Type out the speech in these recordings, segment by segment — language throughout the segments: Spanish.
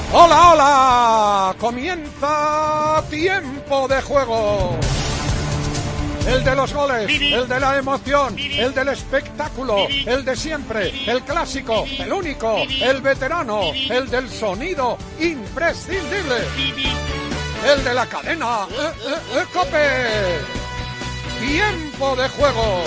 ¡Hola, hola! Comienza Tiempo de Juego. El de los goles, el de la emoción, el del espectáculo, el de siempre, el clásico, el único, el veterano, el del sonido imprescindible, el de la cadena COPE. Tiempo de Juego.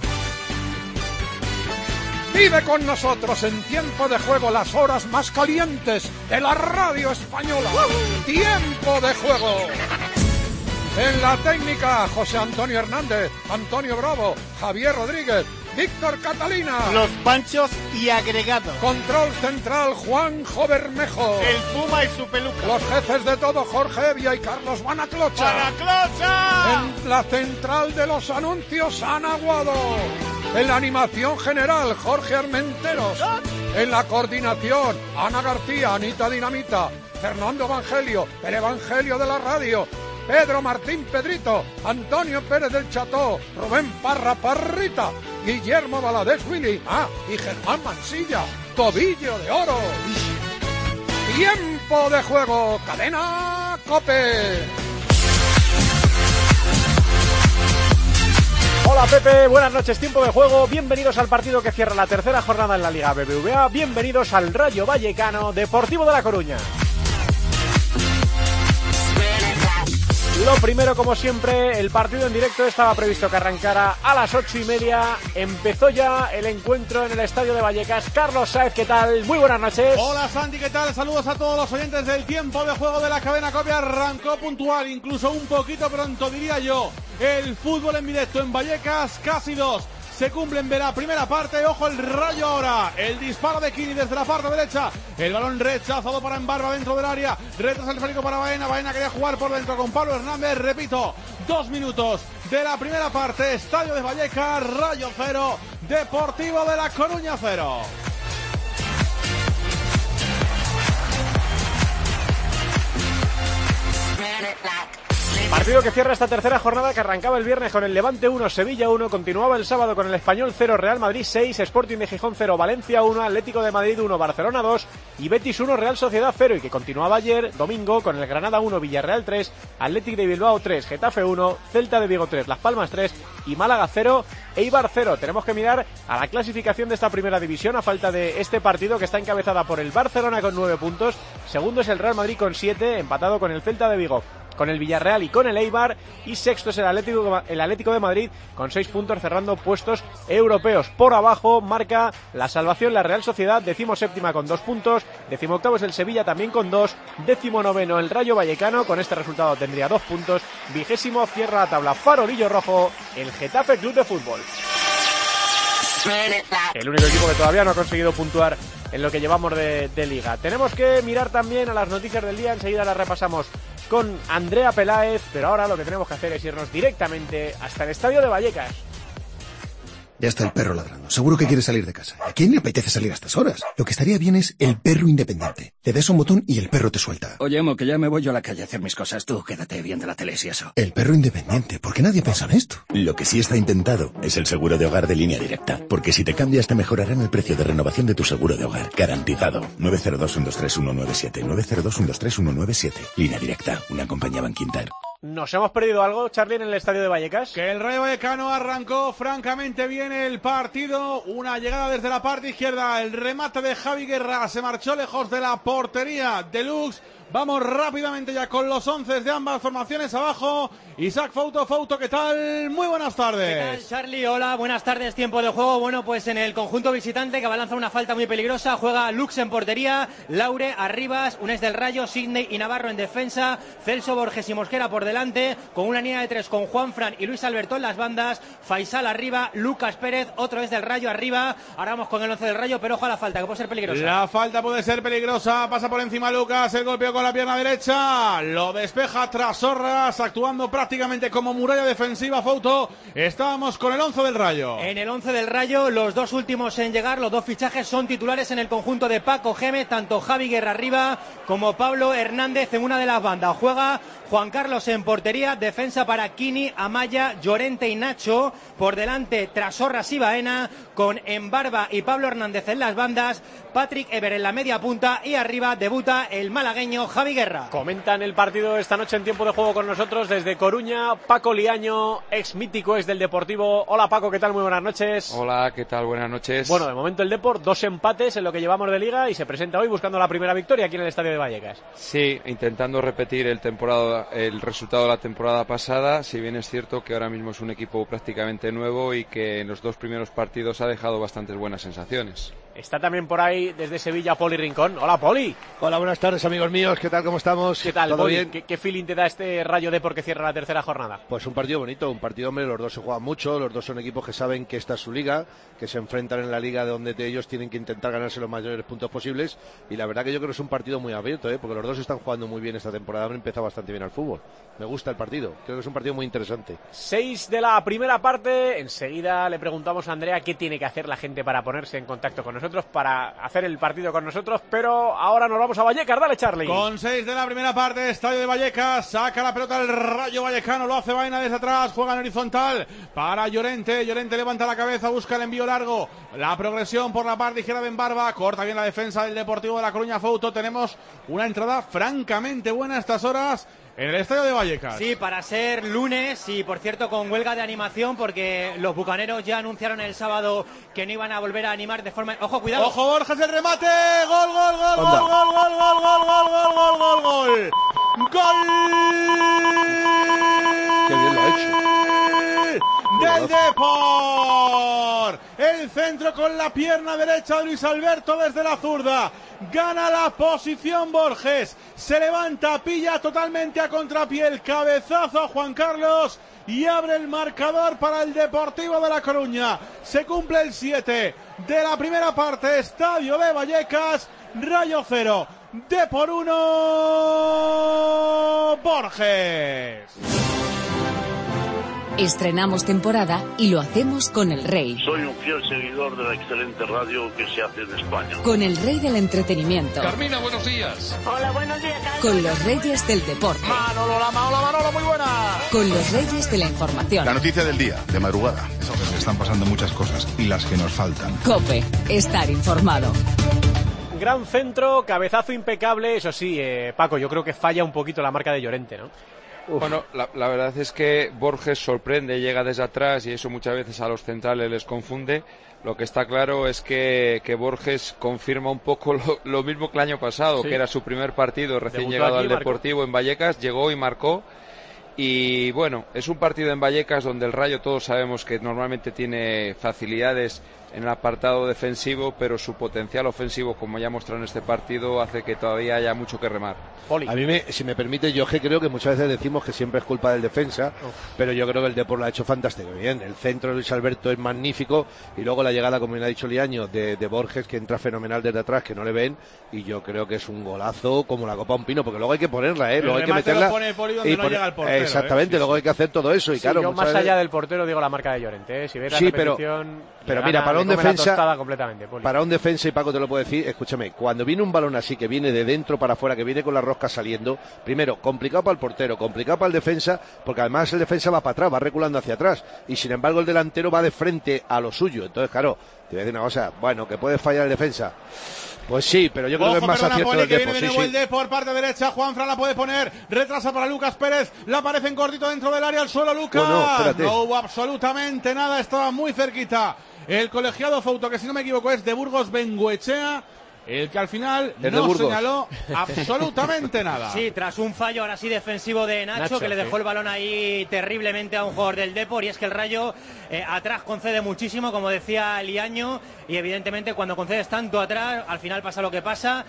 Vive con nosotros en Tiempo de Juego las horas más calientes de la radio española. Tiempo de Juego. En la técnica, José Antonio Hernández, Antonio Bravo, Javier Rodríguez, Víctor Catalina. Los Panchos y agregados. Control central, Juanjo Bermejo. El Puma y su peluca. Los jefes de todo, Jorge Evia y Carlos Banaclocha. ¡Banaclocha! En la central de los anuncios, Ana Guado. En la animación general, Jorge Armenteros. En la coordinación, Ana García, Anita Dinamita, Fernando Evangelio, el Evangelio de la radio, Pedro Martín Pedrito, Antonio Pérez del Cható, Rubén Parra Parrita, Guillermo Valadez Willy, y Germán Mansilla, Tobillo de Oro. Tiempo de Juego, cadena COPE. Hola Pepe, buenas noches, Tiempo de Juego, bienvenidos al partido que cierra la tercera jornada en la Liga BBVA, bienvenidos al Rayo Vallecano Deportivo de La Coruña. Lo primero, como siempre, el partido en directo estaba previsto que arrancara a las 8:30. Empezó ya el encuentro en el estadio de Vallecas. Carlos Sáez, ¿qué tal? Muy buenas noches. Hola Santi, ¿qué tal? Saludos a todos los oyentes del Tiempo de Juego de la cadena COPE. Arrancó puntual, incluso un poquito pronto, diría yo. El fútbol en directo en Vallecas, casi 2. Se cumple en la primera parte, ojo el Rayo ahora, el disparo de Kini desde la parte derecha, el balón rechazado para Embarba dentro del área, retrasa el esférico para Baena, Baena quería jugar por dentro con Pablo Hernández, repito, 2 minutos de la primera parte, estadio de Vallecas, Rayo 0, Deportivo de La Coruña 0. Partido que cierra esta tercera jornada, que arrancaba el viernes con el Levante 1, Sevilla 1, continuaba el sábado con el Español 0, Real Madrid 6, Sporting de Gijón 0, Valencia 1, Atlético de Madrid 1, Barcelona 2 y Betis 1, Real Sociedad 0, y que continuaba ayer, domingo, con el Granada 1, Villarreal 3, Athletic de Bilbao 3, Getafe 1, Celta de Vigo 3, Las Palmas 3 y Málaga 0, Eibar 0. Tenemos que mirar a la clasificación de esta primera división a falta de este partido, que está encabezada por el Barcelona con 9 puntos, segundo es el Real Madrid con 7, empatado con el Celta de Vigo, con el Villarreal y con el Eibar, y sexto es el Atlético de Madrid con 6 puntos, cerrando puestos europeos. Por abajo marca la salvación la Real Sociedad, 17ª con 2 puntos, 18º es el Sevilla también con 2, 19º el Rayo Vallecano, con este resultado tendría 2 puntos, 20º cierra la tabla farolillo rojo el Getafe Club de Fútbol. El único equipo que todavía no ha conseguido puntuar en lo que llevamos de liga. Tenemos que mirar también a las noticias del día, enseguida las repasamos con Andrea Peláez, pero ahora lo que tenemos que hacer es irnos directamente hasta el estadio de Vallecas. Ya está el perro ladrando. Seguro que quiere salir de casa. ¿A quién le apetece salir a estas horas? Lo que estaría bien es el perro independiente. Le das un botón y el perro te suelta. Oye, Mo, que ya me voy yo a la calle a hacer mis cosas. Tú quédate viendo la tele y eso. El perro independiente. ¿Por qué nadie piensa en esto? Lo que sí está intentado es el seguro de hogar de Línea Directa. Porque si te cambias te mejorarán el precio de renovación de tu seguro de hogar. Garantizado. 902-123-197. 902-123-197. Línea Directa. Una compañía Bankinter. ¿Nos hemos perdido algo, Charlie, en el estadio de Vallecas? Que el Rayo Vallecano arrancó francamente bien el partido. Una llegada desde la parte izquierda. El remate de Javi Guerra se marchó lejos de la portería Deluxe. Vamos rápidamente ya con los 11 de ambas formaciones abajo. Isaac Fouto, ¿qué tal? Muy buenas tardes. ¿Qué tal, Charlie? Hola, buenas tardes, Tiempo de Juego. Bueno, pues en el conjunto visitante que va a lanzar una falta muy peligrosa, juega Lux en portería, Laure, Arribas, Unés del Rayo, Sidney y Navarro en defensa, Celso, Borges y Mosquera por delante, con una línea de 3 con Juanfran y Luis Alberto en las bandas, Faisal arriba, Lucas Pérez, otro es del Rayo arriba. Ahora vamos con el 11 del Rayo, pero ojo a la falta, que puede ser peligrosa. La falta puede ser peligrosa, pasa por encima Lucas, el golpeo con con la pierna derecha, lo despeja Trasorras, actuando prácticamente como muralla defensiva. Fouto, estábamos con el 11 del Rayo. En el 11 del Rayo, los dos últimos en llegar, los dos fichajes son titulares en el conjunto de Paco Gémez, tanto Javi Guerra arriba como Pablo Hernández en una de las bandas. Juega Juan Carlos en portería, defensa para Kini, Amaya, Llorente y Nacho, por delante Trasorras y Baena, con Embarba y Pablo Hernández en las bandas, Patrick Ever en la media punta y arriba debuta el malagueño Javi Guerra. Comentan el partido esta noche en tiempo de juego con nosotros desde Coruña, Paco Liaño, ex mítico, ex del Deportivo. Hola Paco, ¿qué tal? Muy buenas noches. Hola, ¿qué tal? Buenas noches. Bueno, de momento el Depor, 2 empates en lo que llevamos de liga y se presenta hoy buscando la primera victoria aquí en el Estadio de Vallecas. Sí, intentando repetir el resultado de la temporada pasada, si bien es cierto que ahora mismo es un equipo prácticamente nuevo y que en los 2 primeros partidos ha dejado bastantes buenas sensaciones. Está también por ahí desde Sevilla Poli Rincón. Hola Poli. Hola, buenas tardes amigos míos, ¿qué tal? ¿Cómo estamos? ¿Qué tal, ¿Todo Poli? bien? ¿Qué feeling te da este Rayo Depor que cierra la tercera jornada? Pues un partido bonito, un partido, hombre, los dos se juegan mucho, los dos son equipos que saben que esta es su liga, que se enfrentan en la liga donde ellos tienen que intentar ganarse los mayores puntos posibles, y la verdad que yo creo que es un partido muy abierto, porque los dos están jugando muy bien esta temporada, han empezado bastante bien al fútbol. Me gusta el partido, creo que es un partido muy interesante. 6 de la primera parte, enseguida le preguntamos a Andrea qué tiene que hacer la gente para ponerse en contacto con nosotros, para hacer el partido con nosotros, pero ahora nos vamos a Vallecas, dale Charlie. Con 6 de la primera parte, estadio de Vallecas, saca la pelota el Rayo Vallecano, lo hace Baena desde atrás, juega en horizontal para Llorente, Llorente levanta la cabeza, busca el envío largo, la progresión por la parte izquierda de Embarba, corta bien la defensa del Deportivo de La Coruña. Fouto, tenemos una entrada francamente buena a estas horas en el estadio de Vallecas. Sí, para ser lunes y por cierto con huelga de animación porque los bucaneros ya anunciaron el sábado que no iban a volver a animar de forma... ¡Ojo, cuidado! ¡Ojo, Borges, el remate! ¡Gol, gol, gol, gol, gol, gol, gol, gol, gol, gol, gol, gol! ¡Gol! ¡Qué bien lo ha hecho! ¡Del Depor! El centro con la pierna derecha de Luis Alberto desde la zurda. Gana la posición Borges. Se levanta, pilla totalmente a contrapié el cabezazo a Juan Carlos y abre el marcador para el Deportivo de La Coruña. Se cumple el 7 de la primera parte. Estadio de Vallecas. Rayo 0. Depor 1. Borges. Estrenamos temporada y lo hacemos con el Rey. Soy un fiel seguidor de la excelente radio que se hace en España. Con el Rey del entretenimiento. Carmina, buenos días. Hola, buenos días. Con los Reyes del deporte. Manolo, muy buena. Con los Reyes de la información. La noticia del día, de madrugada. Eso que están pasando muchas cosas y las que nos faltan. COPE, estar informado. Gran centro, cabezazo impecable, eso sí, Paco, yo creo que falla un poquito la marca de Llorente, ¿no? Bueno, la verdad es que Borges sorprende, llega desde atrás y eso muchas veces a los centrales les confunde. Lo que está claro es que Borges confirma un poco lo mismo que el año pasado, sí, que era su primer partido recién llegado al Deportivo en Vallecas, llegó y marcó. Y bueno, es un partido en Vallecas donde el Rayo todos sabemos que normalmente tiene facilidades en el apartado defensivo, pero su potencial ofensivo, como ya mostró en este partido, hace que todavía haya mucho que remar. Poli. A mí, si me permite, yo creo que muchas veces decimos que siempre es culpa del defensa, pero yo creo que el Depor lo ha hecho fantástico bien. El centro de Luis Alberto es magnífico y luego la llegada, como bien ha dicho Liaño, de Borges, que entra fenomenal desde atrás, que no le ven, y yo creo que es un golazo como la copa a un pino, porque luego hay que ponerla, luego hay que meterla. Lo pone el Poli donde no llega el portero, exactamente, luego hay que hacer todo eso. Y sí, claro, yo más allá del portero digo la marca de Llorente, si ves la repetición, pero mira, para un defensa, Poli. Para un defensa, y Paco te lo puedo decir, escúchame, cuando viene un balón así que viene de dentro para afuera, que viene con la rosca saliendo, primero, complicado para el portero, complicado para el defensa, porque además el defensa va para atrás, va reculando hacia atrás, y sin embargo el delantero va de frente a lo suyo. Entonces, claro, te voy a decir una cosa, bueno, que puede fallar el defensa. Pues sí, pero yo creo que es más acierto del Depor. Viene de nuevo el Depor, parte derecha, Juanfran la puede poner, retrasa para Lucas Pérez, la aparece en cortito dentro del área, al suelo Lucas. No hubo absolutamente nada, estaba muy cerquita. El colegiado Fouto, que si no me equivoco es de Burgos Bengoechea, el que al final no señaló absolutamente nada. Sí, tras un fallo ahora sí defensivo de Nacho que le dejó el balón ahí terriblemente a un jugador del Depor, y es que el Rayo atrás concede muchísimo, como decía Liaño, y evidentemente cuando concedes tanto atrás, al final pasa lo que pasa.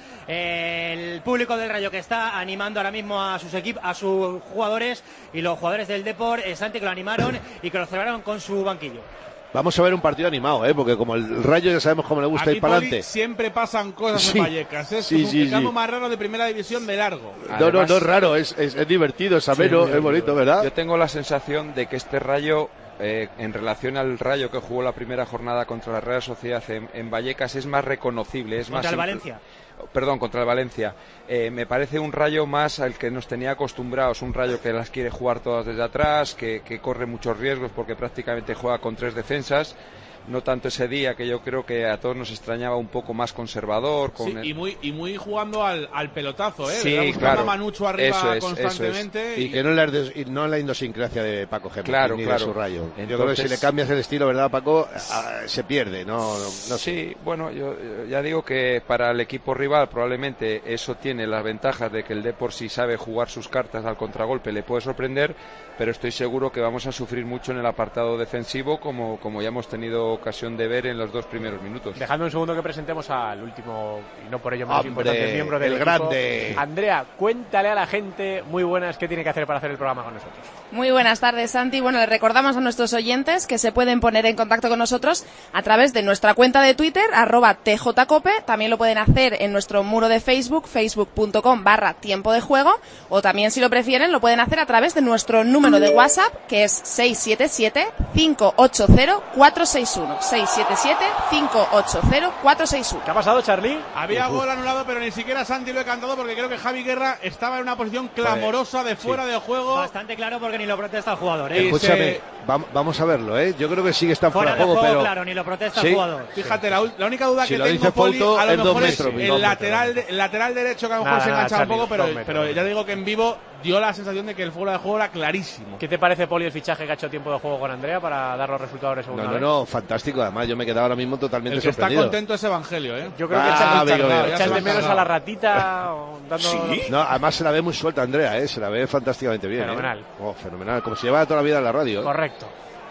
El público del Rayo que está animando ahora mismo a sus a sus jugadores, y los jugadores del Depor, Santi, que lo animaron y que lo celebraron con su banquillo. Vamos a ver un partido animado, porque como el Rayo ya sabemos cómo le gusta ir para adelante. Siempre pasan cosas en Vallecas. Es el campo más raro de primera división de largo. Además, no es raro, es divertido, es ameno, es bonito, ¿verdad? Yo tengo la sensación de que este Rayo, en relación al Rayo que jugó la primera jornada contra la Real Sociedad en Vallecas, es más reconocible. Es contra más el Valencia. Perdón, contra el Valencia. Me parece un Rayo más al que nos tenía acostumbrados, un Rayo que las quiere jugar todas desde atrás, que corre muchos riesgos porque prácticamente juega con 3 defensas. No tanto ese día, que yo creo que a todos nos extrañaba, un poco más conservador. Y muy jugando al pelotazo, Sí, claro. A Manucho arriba constantemente. Y que no en la idiosincrasia de Paco Gémez, ni de su Rayo. Entonces, yo creo que si le cambias el estilo, ¿verdad, Paco? Se pierde, no Sí, bueno, yo ya digo que para el equipo rival probablemente eso tiene las ventajas de que el Depor, si sabe jugar sus cartas al contragolpe, le puede sorprender, pero estoy seguro que vamos a sufrir mucho en el apartado defensivo, como ya hemos tenido ocasión de ver en los 2 primeros minutos. Dejadme un segundo que presentemos al último, y no por ello menos importante, miembro del equipo. Grande. Andrea, cuéntale a la gente, muy buenas, qué tiene que hacer para hacer el programa con nosotros. Muy buenas tardes, Santi. Bueno, le recordamos a nuestros oyentes que se pueden poner en contacto con nosotros a través de nuestra cuenta de Twitter, @tjcope. También lo pueden hacer en nuestro muro de Facebook, facebook.com/tiempo de juego, o también, si lo prefieren, lo pueden hacer a través de nuestro número de WhatsApp, que es 677-580-461. 677-580-461. ¿Qué ha pasado, Charlie? Había gol anulado, pero ni siquiera Santi lo he cantado porque creo que Javi Guerra estaba en una posición clamorosa de fuera de juego. Bastante claro porque ni lo protesta el jugador. Escúchame, vamos a verlo, Yo creo que sí que está fuera de juego, pero claro, ni lo protesta el jugador. Fíjate, la única duda si que lo tengo, dice Poli, Fouto, a lo mejor es el lateral derecho, que a lo mejor se engancha un poco, pero ya digo que en vivo dio la sensación de que el fuera de juego era clarísimo. ¿Qué te parece, Poli, el fichaje que ha hecho tiempo de juego con Andrea para dar los resultados de segunda vez? No, fantástico. Además, yo me he quedado ahora mismo totalmente sorprendido. Está contento ese Evangelio, Yo creo que echas de menos a la ratita. ¿Sí? No, además se la ve muy suelta, Andrea, se la ve fantásticamente bien. Fenomenal. Fenomenal, como se lleva toda la vida en la radio. Correcto.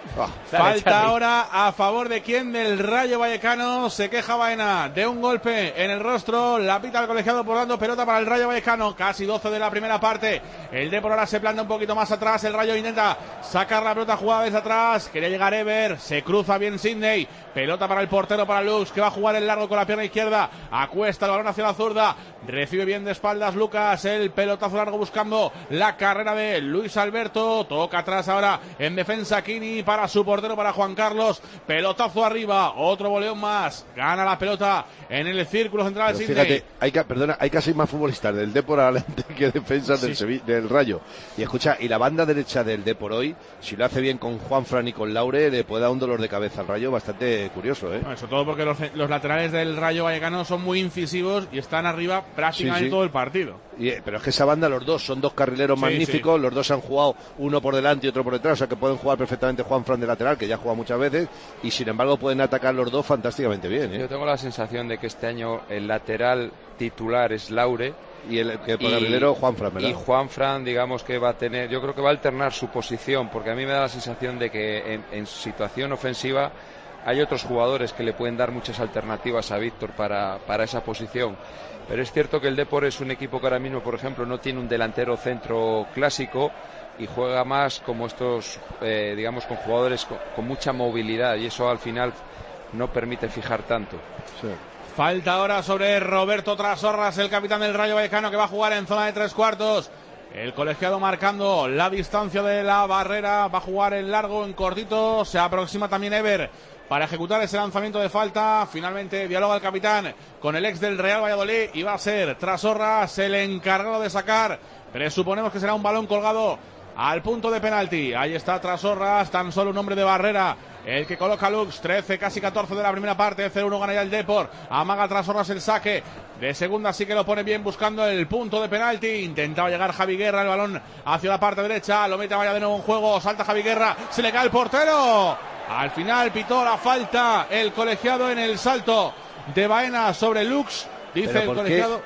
Falta ahora a favor de quién, del Rayo Vallecano. Se queja Baena de un golpe en el rostro. La pita el colegiado por dando pelota para el Rayo Vallecano. Casi 12 de la primera parte. El Depor ahora se planta un poquito más atrás. El Rayo intenta sacar la pelota jugada desde atrás. Quería llegar Ever. Se cruza bien Sidney. Pelota para el portero, para Lux, que va a jugar el largo con la pierna izquierda. Acuesta el balón hacia la zurda. Recibe bien de espaldas Lucas. El pelotazo largo buscando la carrera de Luis Alberto. Toca atrás ahora en defensa Kini para su portero, para Juan Carlos. Pelotazo arriba. Otro boleón más. Gana la pelota en el círculo central. Fíjate, hay casi más futbolistas del Depor adelante que defensas del Rayo. Y escucha, y la banda derecha del Depor hoy, si lo hace bien con Juanfran y con Laure, le puede dar un dolor de cabeza al Rayo bastante curioso, Bueno, sobre todo porque los laterales del Rayo Vallecano son muy incisivos y están arriba prácticamente todo el partido. Pero es que esa banda, los dos, son dos carrileros magníficos, los dos han jugado uno por delante y otro por detrás, o sea que pueden jugar perfectamente Juanfran de lateral, que ya ha jugado muchas veces, y sin embargo pueden atacar los dos fantásticamente bien. Yo tengo la sensación de que este año el lateral titular es Laure, y el carrilero Juanfran, ¿verdad? Y Juanfran, digamos que va a tener, yo creo que va a alternar su posición, porque a mí me da la sensación de que en situación ofensiva hay otros jugadores que le pueden dar muchas alternativas a Víctor para esa posición. Pero es cierto que el Depor es un equipo que ahora mismo, por ejemplo, no tiene un delantero centro clásico y juega más como estos, digamos, con jugadores con mucha movilidad, y eso al final no permite fijar tanto. Sí. Falta ahora sobre Roberto Trasorras, el capitán del Rayo Vallecano, que va a jugar en zona de 3/4. El colegiado marcando la distancia de la barrera, va a jugar en largo, en cortito. Se aproxima también Ever para ejecutar ese lanzamiento de falta. Finalmente dialoga el capitán con el ex del Real Valladolid y va a ser Trasorras el encargado de sacar. Presuponemos que será un balón colgado al punto de penalti. Ahí está Trasorras, tan solo un hombre de barrera el que coloca Lux. 13, casi 14 de la primera parte. 0-1 gana ya el Depor. Amaga Trasorras el saque de segunda, sí que lo pone bien buscando el punto de penalti. Intentaba llegar Javi Guerra, el balón hacia la parte derecha, lo mete vaya de nuevo en juego. Salta Javi Guerra, se le cae el portero. Al final pitó la falta el colegiado en el salto de Baena sobre Lux. Dice el colegiado.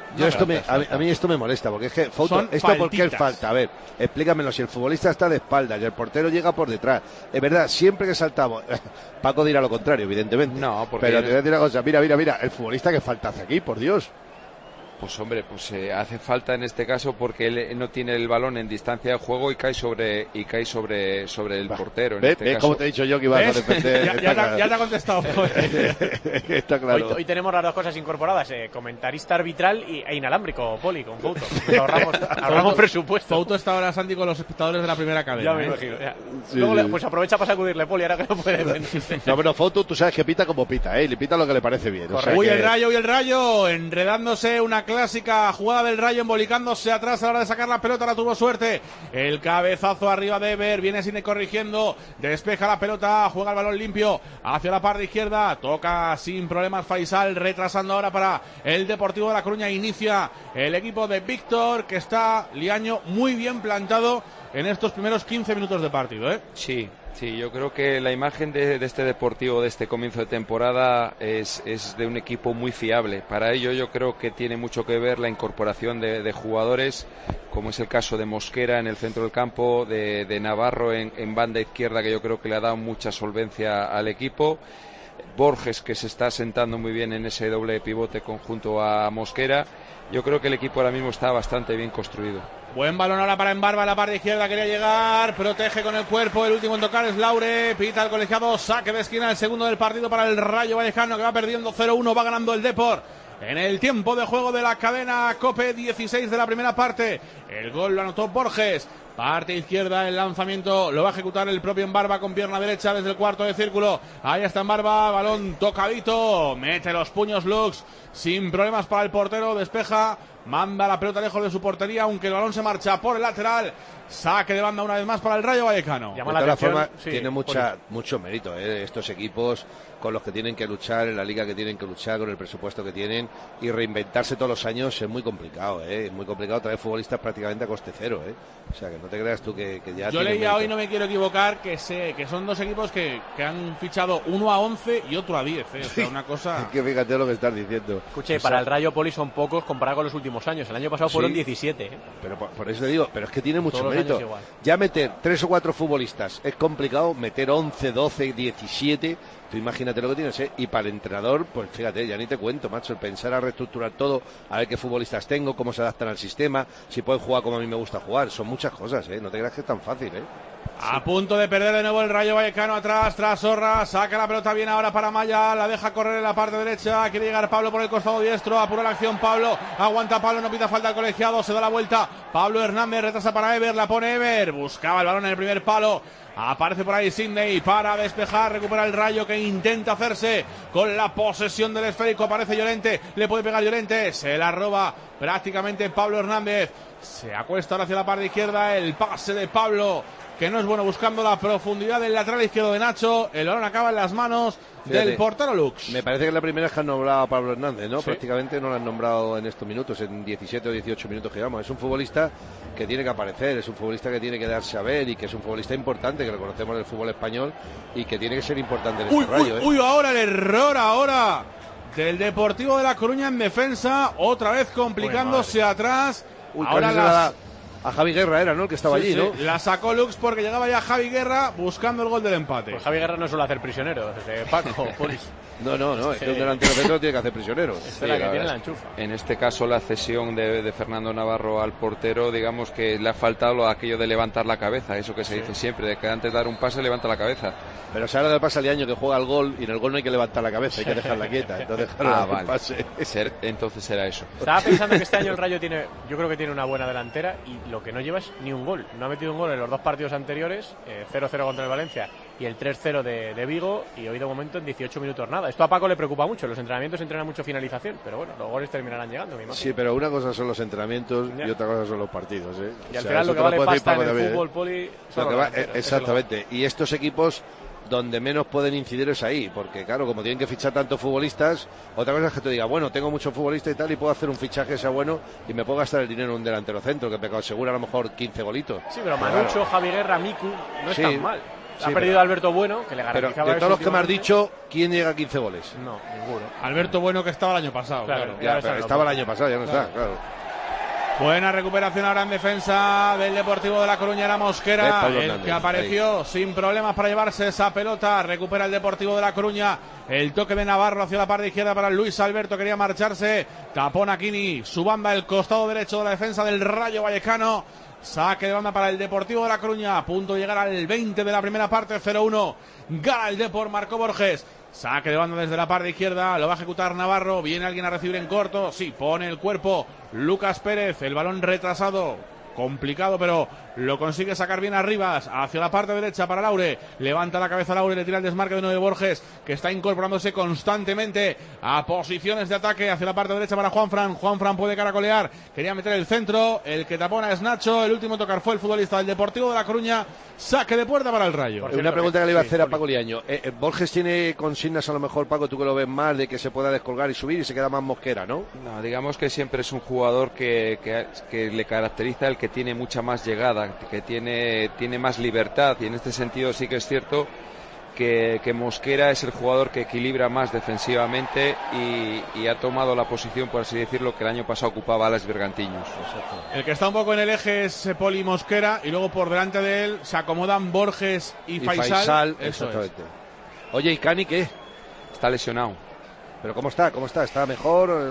A mí esto me molesta, porque es que Fouto, ¿esto por qué es falta? A ver, explícamelo. Si el futbolista está de espaldas y el portero llega por detrás, es verdad, siempre que saltamos, Paco dirá lo contrario, evidentemente. No, porque pero te voy a decir una cosa, mira, el futbolista que falta hace aquí, por Dios. Pues hombre, hace falta en este caso porque él no tiene el balón en distancia de juego y cae sobre el portero. ¿Ves cómo te he dicho yo que ibas a defender? Ya te ha contestado. Está claro. Hoy tenemos las dos cosas incorporadas, comentarista arbitral e inalámbrico, Poli, con Fouto. Ahorramos presupuesto. Fouto está ahora, Santi, con los espectadores de la primera cadena. Ya me imagino. Luego pues aprovecha para sacudirle, Poli, ahora que no puede venirse. No, pero Fouto, tú sabes que pita como pita, y le pita lo que le parece bien. Uy, el Rayo, enredándose una clásica jugada del Rayo, embolicándose atrás a la hora de sacar la pelota, la tuvo suerte. El cabezazo arriba de Ever, viene Sine corrigiendo, despeja la pelota, juega el balón limpio hacia la parte izquierda, toca sin problemas Faisal, retrasando ahora para el Deportivo de La Coruña. Inicia el equipo de Víctor, que está Liaño muy bien plantado en estos primeros 15 minutos de partido, ¿eh? Sí, yo creo que la imagen de este Deportivo, de este comienzo de temporada, es de un equipo muy fiable. Para ello yo creo que tiene mucho que ver la incorporación de jugadores, como es el caso de Mosquera en el centro del campo, de Navarro en banda izquierda, que yo creo que le ha dado mucha solvencia al equipo. Borges, que se está sentando muy bien en ese doble pivote conjunto a Mosquera. Yo creo que el equipo ahora mismo está bastante bien construido. Buen balón ahora para Embarba en la parte izquierda, quería llegar, protege con el cuerpo, el último en tocar es Laure, pita el colegiado, saque de esquina, el segundo del partido para el Rayo Vallecano, que va perdiendo 0-1, va ganando el Depor. En el tiempo de juego de la cadena COPE, 16 de la primera parte, el gol lo anotó Borges. Parte izquierda, el lanzamiento lo va a ejecutar el propio Embarba con pierna derecha desde el cuarto de círculo. Ahí está Embarba, balón tocadito, mete los puños Lux, sin problemas para el portero, despeja, manda la pelota lejos de su portería, aunque el balón se marcha por el lateral. Saque de banda una vez más para el Rayo Vallecano. De todas formas, tiene mucho mérito, estos equipos con los que tienen que luchar, en la liga que tienen que luchar, con el presupuesto que tienen, y reinventarse todos los años es muy complicado, es muy complicado traer futbolistas prácticamente a coste cero, o sea que no te creas tú que ya... Yo leía hoy, no me quiero equivocar, que son dos equipos que han fichado uno a 11 y otro a 10, o sea, una cosa... que fíjate lo que estás diciendo. Escuche, para el Rayo, Poli, son pocos comparado con los últimos años. El año pasado fueron 17. Pero por eso te digo, pero es que tiene mucho mérito. Ya meter 3 o 4 futbolistas es complicado, meter 11, 12, 17, tú imagínate lo que tienes, y para el entrenador, pues fíjate, ya ni te cuento, macho, el pensar a reestructurar todo, a ver qué futbolistas tengo, cómo se adaptan al sistema, si pueden jugar como a mí me gusta jugar, son muchas cosas, no te creas que es tan fácil, A punto de perder de nuevo el Rayo Vallecano atrás, tras Sorra, saca la pelota bien ahora para Maya, la deja correr en la parte derecha, quiere llegar Pablo por el costado diestro, apura la acción Pablo, aguanta Pablo, no pita falta al colegiado, se da la vuelta, Pablo Hernández retrasa para Ever, la pone Ever, buscaba el balón en el primer palo, aparece por ahí Sidney para despejar, recupera el Rayo que intenta hacerse con la posesión del esférico, aparece Llorente, le puede pegar Llorente, se la roba prácticamente Pablo Hernández, se acuesta ahora hacia la parte izquierda, el pase de Pablo, que no es bueno, buscando la profundidad del lateral izquierdo de Nacho, el balón acaba en las manos del portero Lux. Me parece que la primera es que han nombrado a Pablo Hernández, ¿no? Sí. Prácticamente no lo han nombrado en estos minutos, en 17 o 18 minutos que llevamos. Es un futbolista que tiene que aparecer, es un futbolista que tiene que darse a ver y que es un futbolista importante, que lo conocemos en el fútbol español y que tiene que ser importante en este Rayo. Uy, ahora el error del Deportivo de La Coruña en defensa, otra vez complicándose atrás. Ahora a Javi Guerra era, ¿no? El que estaba allí, ¿no? La sacó Lux porque llegaba ya Javi Guerra buscando el gol del empate. Pues Javi Guerra no suele hacer prisioneros, Paco, Polis. No, es que un delantero centro tiene que hacer prisioneros. Es la que tiene la enchufa. En este caso la cesión de Fernando Navarro al portero, digamos que le ha faltado aquello de levantar la cabeza, eso que se dice siempre, de que antes de dar un pase levanta la cabeza. Pero se habla del pase de año que juega al gol y en el gol no hay que levantar la cabeza, hay que dejarla quieta. Entonces, vale. Entonces será eso. Estaba pensando que este año el Rayo yo creo que tiene una buena delantera y lo que no lleva es ni un gol. No ha metido un gol en los dos partidos anteriores, 0-0 contra el Valencia y el 3-0 de Vigo, y hoy de momento en 18 minutos nada. Esto a Paco le preocupa mucho, los entrenamientos entrenan mucho finalización, pero bueno, los goles terminarán llegando, me imagino. Sí, pero una cosa son los entrenamientos y otra cosa son los partidos, Y al final lo que vale pasta en el fútbol, Poli, exactamente, y estos equipos donde menos pueden incidir es ahí, porque claro, como tienen que fichar tantos futbolistas, otra cosa es que te diga, bueno, tengo muchos futbolistas y tal, y puedo hacer un fichaje que sea bueno y me puedo gastar el dinero en un delantero centro que me asegura a lo mejor 15 golitos. Sí, pero Manucho, Javi Guerra, Miku no es tan mal. Ha perdido a Alberto Bueno, que le garantizaba. Pero de todos los que me has dicho, ¿quién llega a 15 goles? No, ninguno. Alberto Bueno, que estaba el año pasado. Claro. Pero estaba el año pasado, ya no está, claro. Buena recuperación ahora en defensa del Deportivo de La Coruña, era Mosquera, el que apareció sin problemas para llevarse esa pelota. Recupera el Deportivo de La Coruña El toque de Navarro hacia la parte izquierda para Luis Alberto. Quería marcharse. Tapón Aquini. Su banda, el costado derecho de la defensa del Rayo Vallecano. Saque de banda para el Deportivo de La Coruña. A punto de llegar al 20 de la primera parte. 0-1. Gana el Depor. Marcó Borges. Saque de banda desde la parte izquierda. Lo va a ejecutar Navarro. Viene alguien a recibir en corto. Sí, pone el cuerpo. Lucas Pérez. El balón retrasado. Complicado, pero lo consigue sacar bien a Rivas, hacia la parte derecha para Laure, levanta la cabeza Laure, le tira el desmarque de nuevo Borges, que está incorporándose constantemente a posiciones de ataque, hacia la parte derecha para Juanfran puede caracolear, quería meter el centro, el que tapona es Nacho, el último tocar fue el futbolista del Deportivo de La Coruña, saque de puerta para el Rayo. Una pregunta que le iba a hacer a Paco Liaño, Borges tiene consignas a lo mejor, Paco, tú que lo ves más, de que se pueda descolgar y subir y se queda más Mosquera, ¿no? No, digamos que siempre es un jugador que le caracteriza el que tiene mucha más llegada, que tiene más libertad, y en este sentido sí que es cierto que Mosquera es el jugador que equilibra más defensivamente y ha tomado la posición, por así decirlo, que el año pasado ocupaba Alex Bergantiños. El que está un poco en el eje es Poli Mosquera, y luego por delante de él se acomodan Borges y Faisal. Exactamente. Oye, ¿y Cani qué? Está lesionado. ¿Pero cómo está? ¿Está mejor?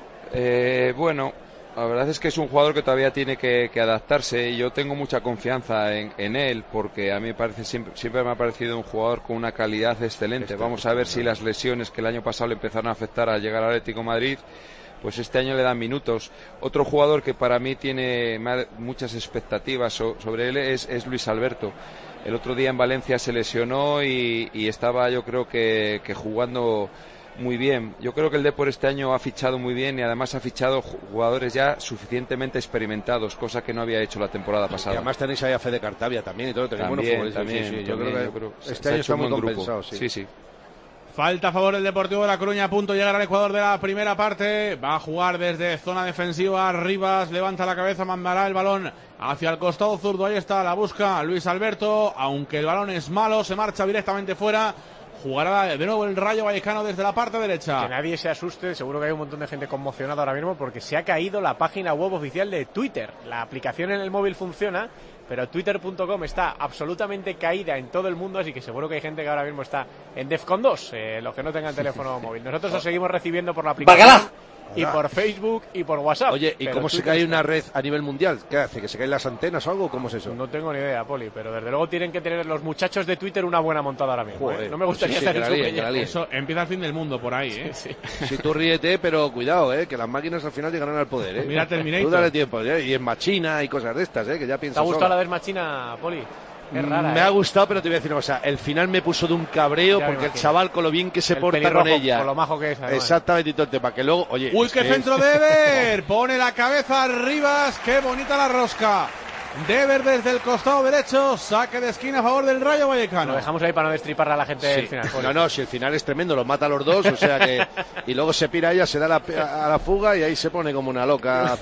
Bueno, la verdad es que es un jugador que todavía tiene que adaptarse, y yo tengo mucha confianza en él, porque a mí siempre me ha parecido un jugador con una calidad excelente. Vamos a ver si las lesiones que el año pasado le empezaron a afectar al llegar al Atlético de Madrid, pues este año le dan minutos. Otro jugador que para mí tiene muchas expectativas sobre él es Luis Alberto. El otro día en Valencia se lesionó y estaba, yo creo que jugando muy bien. Yo creo que el Depor este año ha fichado muy bien, y además ha fichado jugadores ya suficientemente experimentados, cosa que no había hecho la temporada pasada. Y además tenéis ahí a Fede Cartavia también y todo. También. Yo creo que este año está muy compensado. Sí. Falta a favor del Deportivo de La Coruña, a punto de llegar al Ecuador de la primera parte. Va a jugar desde zona defensiva. Rivas levanta la cabeza, mandará el balón hacia el costado zurdo. Ahí está, la busca Luis Alberto. Aunque el balón es malo, se marcha directamente fuera. Jugará de nuevo el Rayo Vallecano desde la parte derecha. Que nadie se asuste, seguro que hay un montón de gente conmocionada ahora mismo porque se ha caído la página web oficial de Twitter. La aplicación en el móvil funciona, pero twitter.com está absolutamente caída en todo el mundo, así que seguro que hay gente que ahora mismo está en Defcon 2, los que no tengan teléfono móvil. Nosotros os seguimos recibiendo por la aplicación. ¡Bacala! Y por Facebook y por WhatsApp. Oye, ¿y cómo se cae una red a nivel mundial? ¿Qué hace? ¿Que se caen las antenas o algo? ¿Cómo es eso? No tengo ni idea, Poli, pero desde luego tienen que tener los muchachos de Twitter una buena montada ahora mismo. Joder, no me gustaría hacer eso. Empieza el fin del mundo por ahí, ¿eh? Sí. Si tú ríete, pero cuidado, que las máquinas al final llegarán al poder, ¿eh? Mira Terminator. Tú dale tiempo, y en Machina y cosas de estas, que ya piensas. ¿Te ha gustado la Desmachina, Poli? Es rara, me ha gustado, pero te voy a decir una cosa. El final me puso de un cabreo porque el chaval, con lo bien que se porta con ella. Con lo majo que es. Además. Exactamente, y todo el tema. Que luego, oye. ¡Uy, qué centro de Ever! Pone la cabeza a Rivas. ¡Qué bonita la rosca! Dever desde el costado derecho. Saque de esquina a favor del Rayo Vallecano. Lo dejamos ahí para no destriparla a la gente del final. No, si el final es tremendo, los mata a los dos. O sea que. Y luego se pira ella, se da a la fuga y ahí se pone como una loca.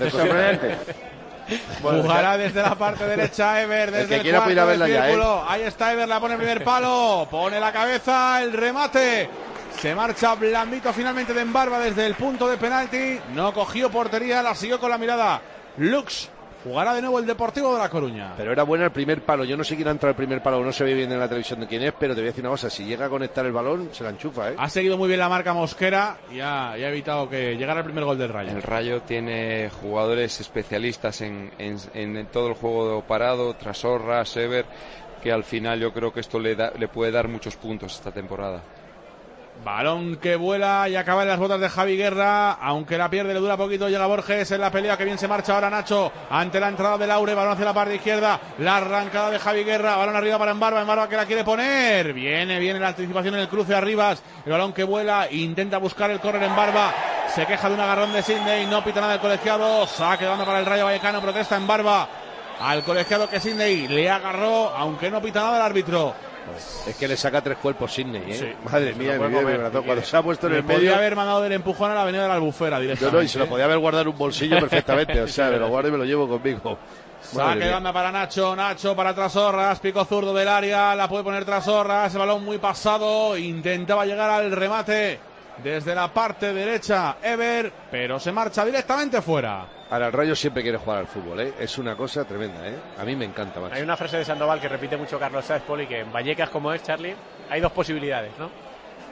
Jugará desde la parte derecha Ever, desde el cuarto del círculo. Ahí está Ever, la pone en primer palo, pone la cabeza, el remate. Se marcha blandito finalmente de Embarba desde el punto de penalti. No cogió portería, la siguió con la mirada Lux. Jugará de nuevo el Deportivo de La Coruña. Pero era buena el primer palo. Yo no sé quién ha entrado el primer palo, no se ve bien en la televisión de quién es, pero te voy a decir una cosa, si llega a conectar el balón, se la enchufa, Ha seguido muy bien la marca Mosquera y ha evitado que llegara el primer gol del Rayo. El Rayo tiene jugadores especialistas en todo el juego parado, Trasorra, Sever, que al final yo creo que esto le puede dar muchos puntos esta temporada. Balón que vuela y acaba en las botas de Javi Guerra, aunque la pierde, le dura poquito, llega Borges en la pelea, que bien se marcha ahora Nacho, ante la entrada de Laure, balón hacia la parte izquierda, la arrancada de Javi Guerra, balón arriba para Embarba que la quiere poner, viene la anticipación en el cruce a Rivas, el balón que vuela, intenta buscar el córner Embarba, se queja de un agarrón de Sidney, no pita nada el colegiado, saque dando para el Rayo Vallecano, protesta Embarba al colegiado que Sidney le agarró, aunque no pita nada el árbitro. Es que le saca 3 cuerpos Sidney, Sí. Madre mía, cuando se ha puesto en el medio. Podría haber mandado del empujón a la avenida de la Albufera directamente. No, y se lo podía haber guardado en un bolsillo perfectamente. O sea, me lo guardo y me lo llevo conmigo. Saque de banda para Nacho para Trasorras, pico zurdo del área, la puede poner Trasorras, el balón muy pasado, intentaba llegar al remate desde la parte derecha Ever, pero se marcha directamente fuera. Ahora, el Rayo siempre quiere jugar al fútbol, Es una cosa tremenda, A mí me encanta, macho. Hay una frase de Sandoval que repite mucho Carlos Sáez, Poli, que en Vallecas como es, Charlie, hay 2 posibilidades, ¿no?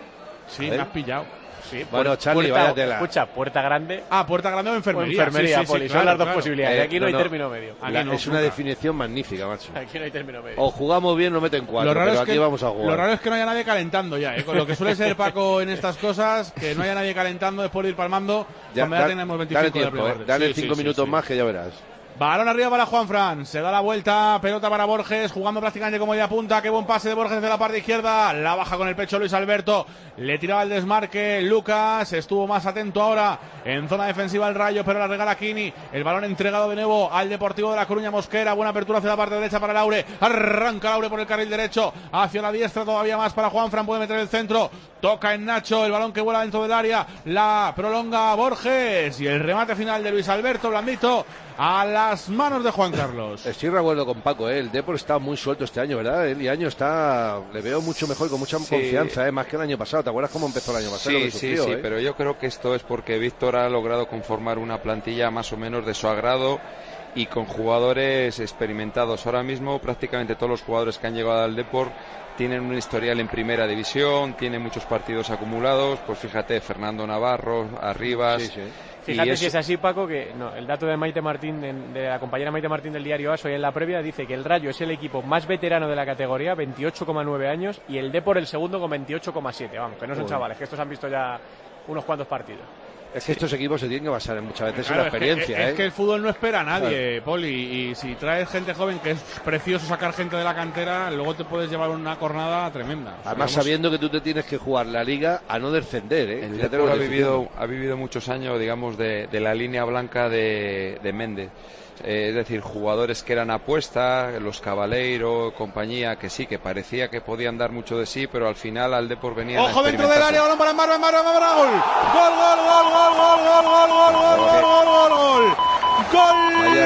Sí, me has pillado. Sí, bueno, Charlie, vaya tela. Escucha, puerta grande. Puerta grande o enfermería. O enfermería, sí, Poli, claro, son las dos claro. posibilidades. Aquí no hay término medio. Es una definición magnífica, macho. Aquí no hay término medio. O jugamos bien, nos meten 4, pero aquí vamos a jugar. Lo raro es que no haya nadie calentando ya, con lo que suele ser Paco en estas cosas, que no haya nadie calentando después de ir palmando, cuando ya tenemos 25 dale tiempo, dale 5 minutos más que ya verás. Balón arriba para Juanfran, se da la vuelta, pelota para Borges, jugando prácticamente como de punta, qué buen pase de Borges desde la parte izquierda, la baja con el pecho Luis Alberto, le tiraba el desmarque Lucas, estuvo más atento ahora en zona defensiva el Rayo, pero la regala Kini, el balón entregado de nuevo al Deportivo de La Coruña, Mosquera, buena apertura hacia la parte derecha para Laure, arranca Laure por el carril derecho, hacia la diestra todavía más para Juanfran, puede meter el centro, toca en Nacho, el balón que vuela dentro del área, la prolonga Borges, y el remate final de Luis Alberto, blandito, a las manos de Juan Carlos. Estoy de acuerdo con Paco, el Depor está muy suelto este año, ¿verdad? El año le veo mucho mejor, con mucha confianza, más que el año pasado. ¿Te acuerdas cómo empezó el año pasado? Sí, pero yo creo que esto es porque Víctor ha logrado conformar una plantilla más o menos de su agrado y con jugadores experimentados. Ahora mismo prácticamente todos los jugadores que han llegado al Depor tienen un historial en primera división, tienen muchos partidos acumulados, pues fíjate, Fernando Navarro, Arribas. Fíjate si es así, Paco, que el dato de Maite Martín, de la compañera Maite Martín del diario AS, hoy en la previa dice que el Rayo es el equipo más veterano de la categoría, 28,9 años, y el Depor el segundo con 28,7. Vamos, que no son chavales, que estos han visto ya unos cuantos partidos. Es que estos equipos se tienen que basar muchas veces en la experiencia. Es que el fútbol no espera a nadie, Poli, y si traes gente joven, que es precioso sacar gente de la cantera, luego te puedes llevar una cornada tremenda. Además, sabiendo que tú te tienes que jugar la liga a no descender. El Depor ha vivido muchos años, digamos, de la línea blanca de Méndez. Es decir, jugadores que eran apuesta, los Cabaleiro, compañía, que sí, que parecía que podían dar mucho de sí, pero al final al Depor venía. Ojo dentro del área, balón para Embarba, gol. Gol. Vaya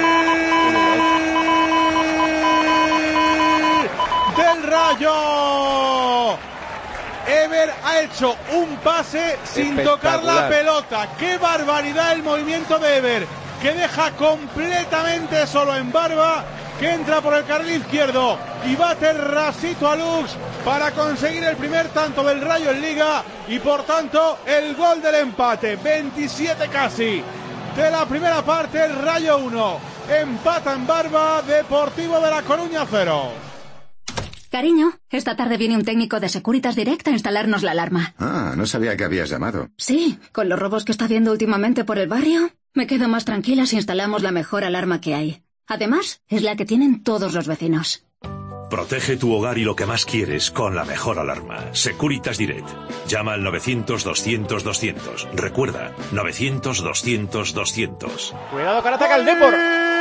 del Rayo. Ever ha hecho un pase sin tocar la pelota. ¡Qué barbaridad el movimiento de Ever! Que deja completamente solo a Embarba, que entra por el carril izquierdo y bate rasito a Lux para conseguir el primer tanto del Rayo en Liga y por tanto el gol del empate. 27 casi de la primera parte, el Rayo 1, empata Embarba, Deportivo de La Coruña 0. Cariño, esta tarde viene un técnico de Securitas Direct a instalarnos la alarma. Ah, no sabía que habías llamado. Sí, con los robos que está habiendo últimamente por el barrio, me quedo más tranquila si instalamos la mejor alarma que hay. Además, es la que tienen todos los vecinos. Protege tu hogar y lo que más quieres con la mejor alarma. Securitas Direct. Llama al 900-200-200. Recuerda, 900-200-200. Cuidado, que ahora ataca el Depor.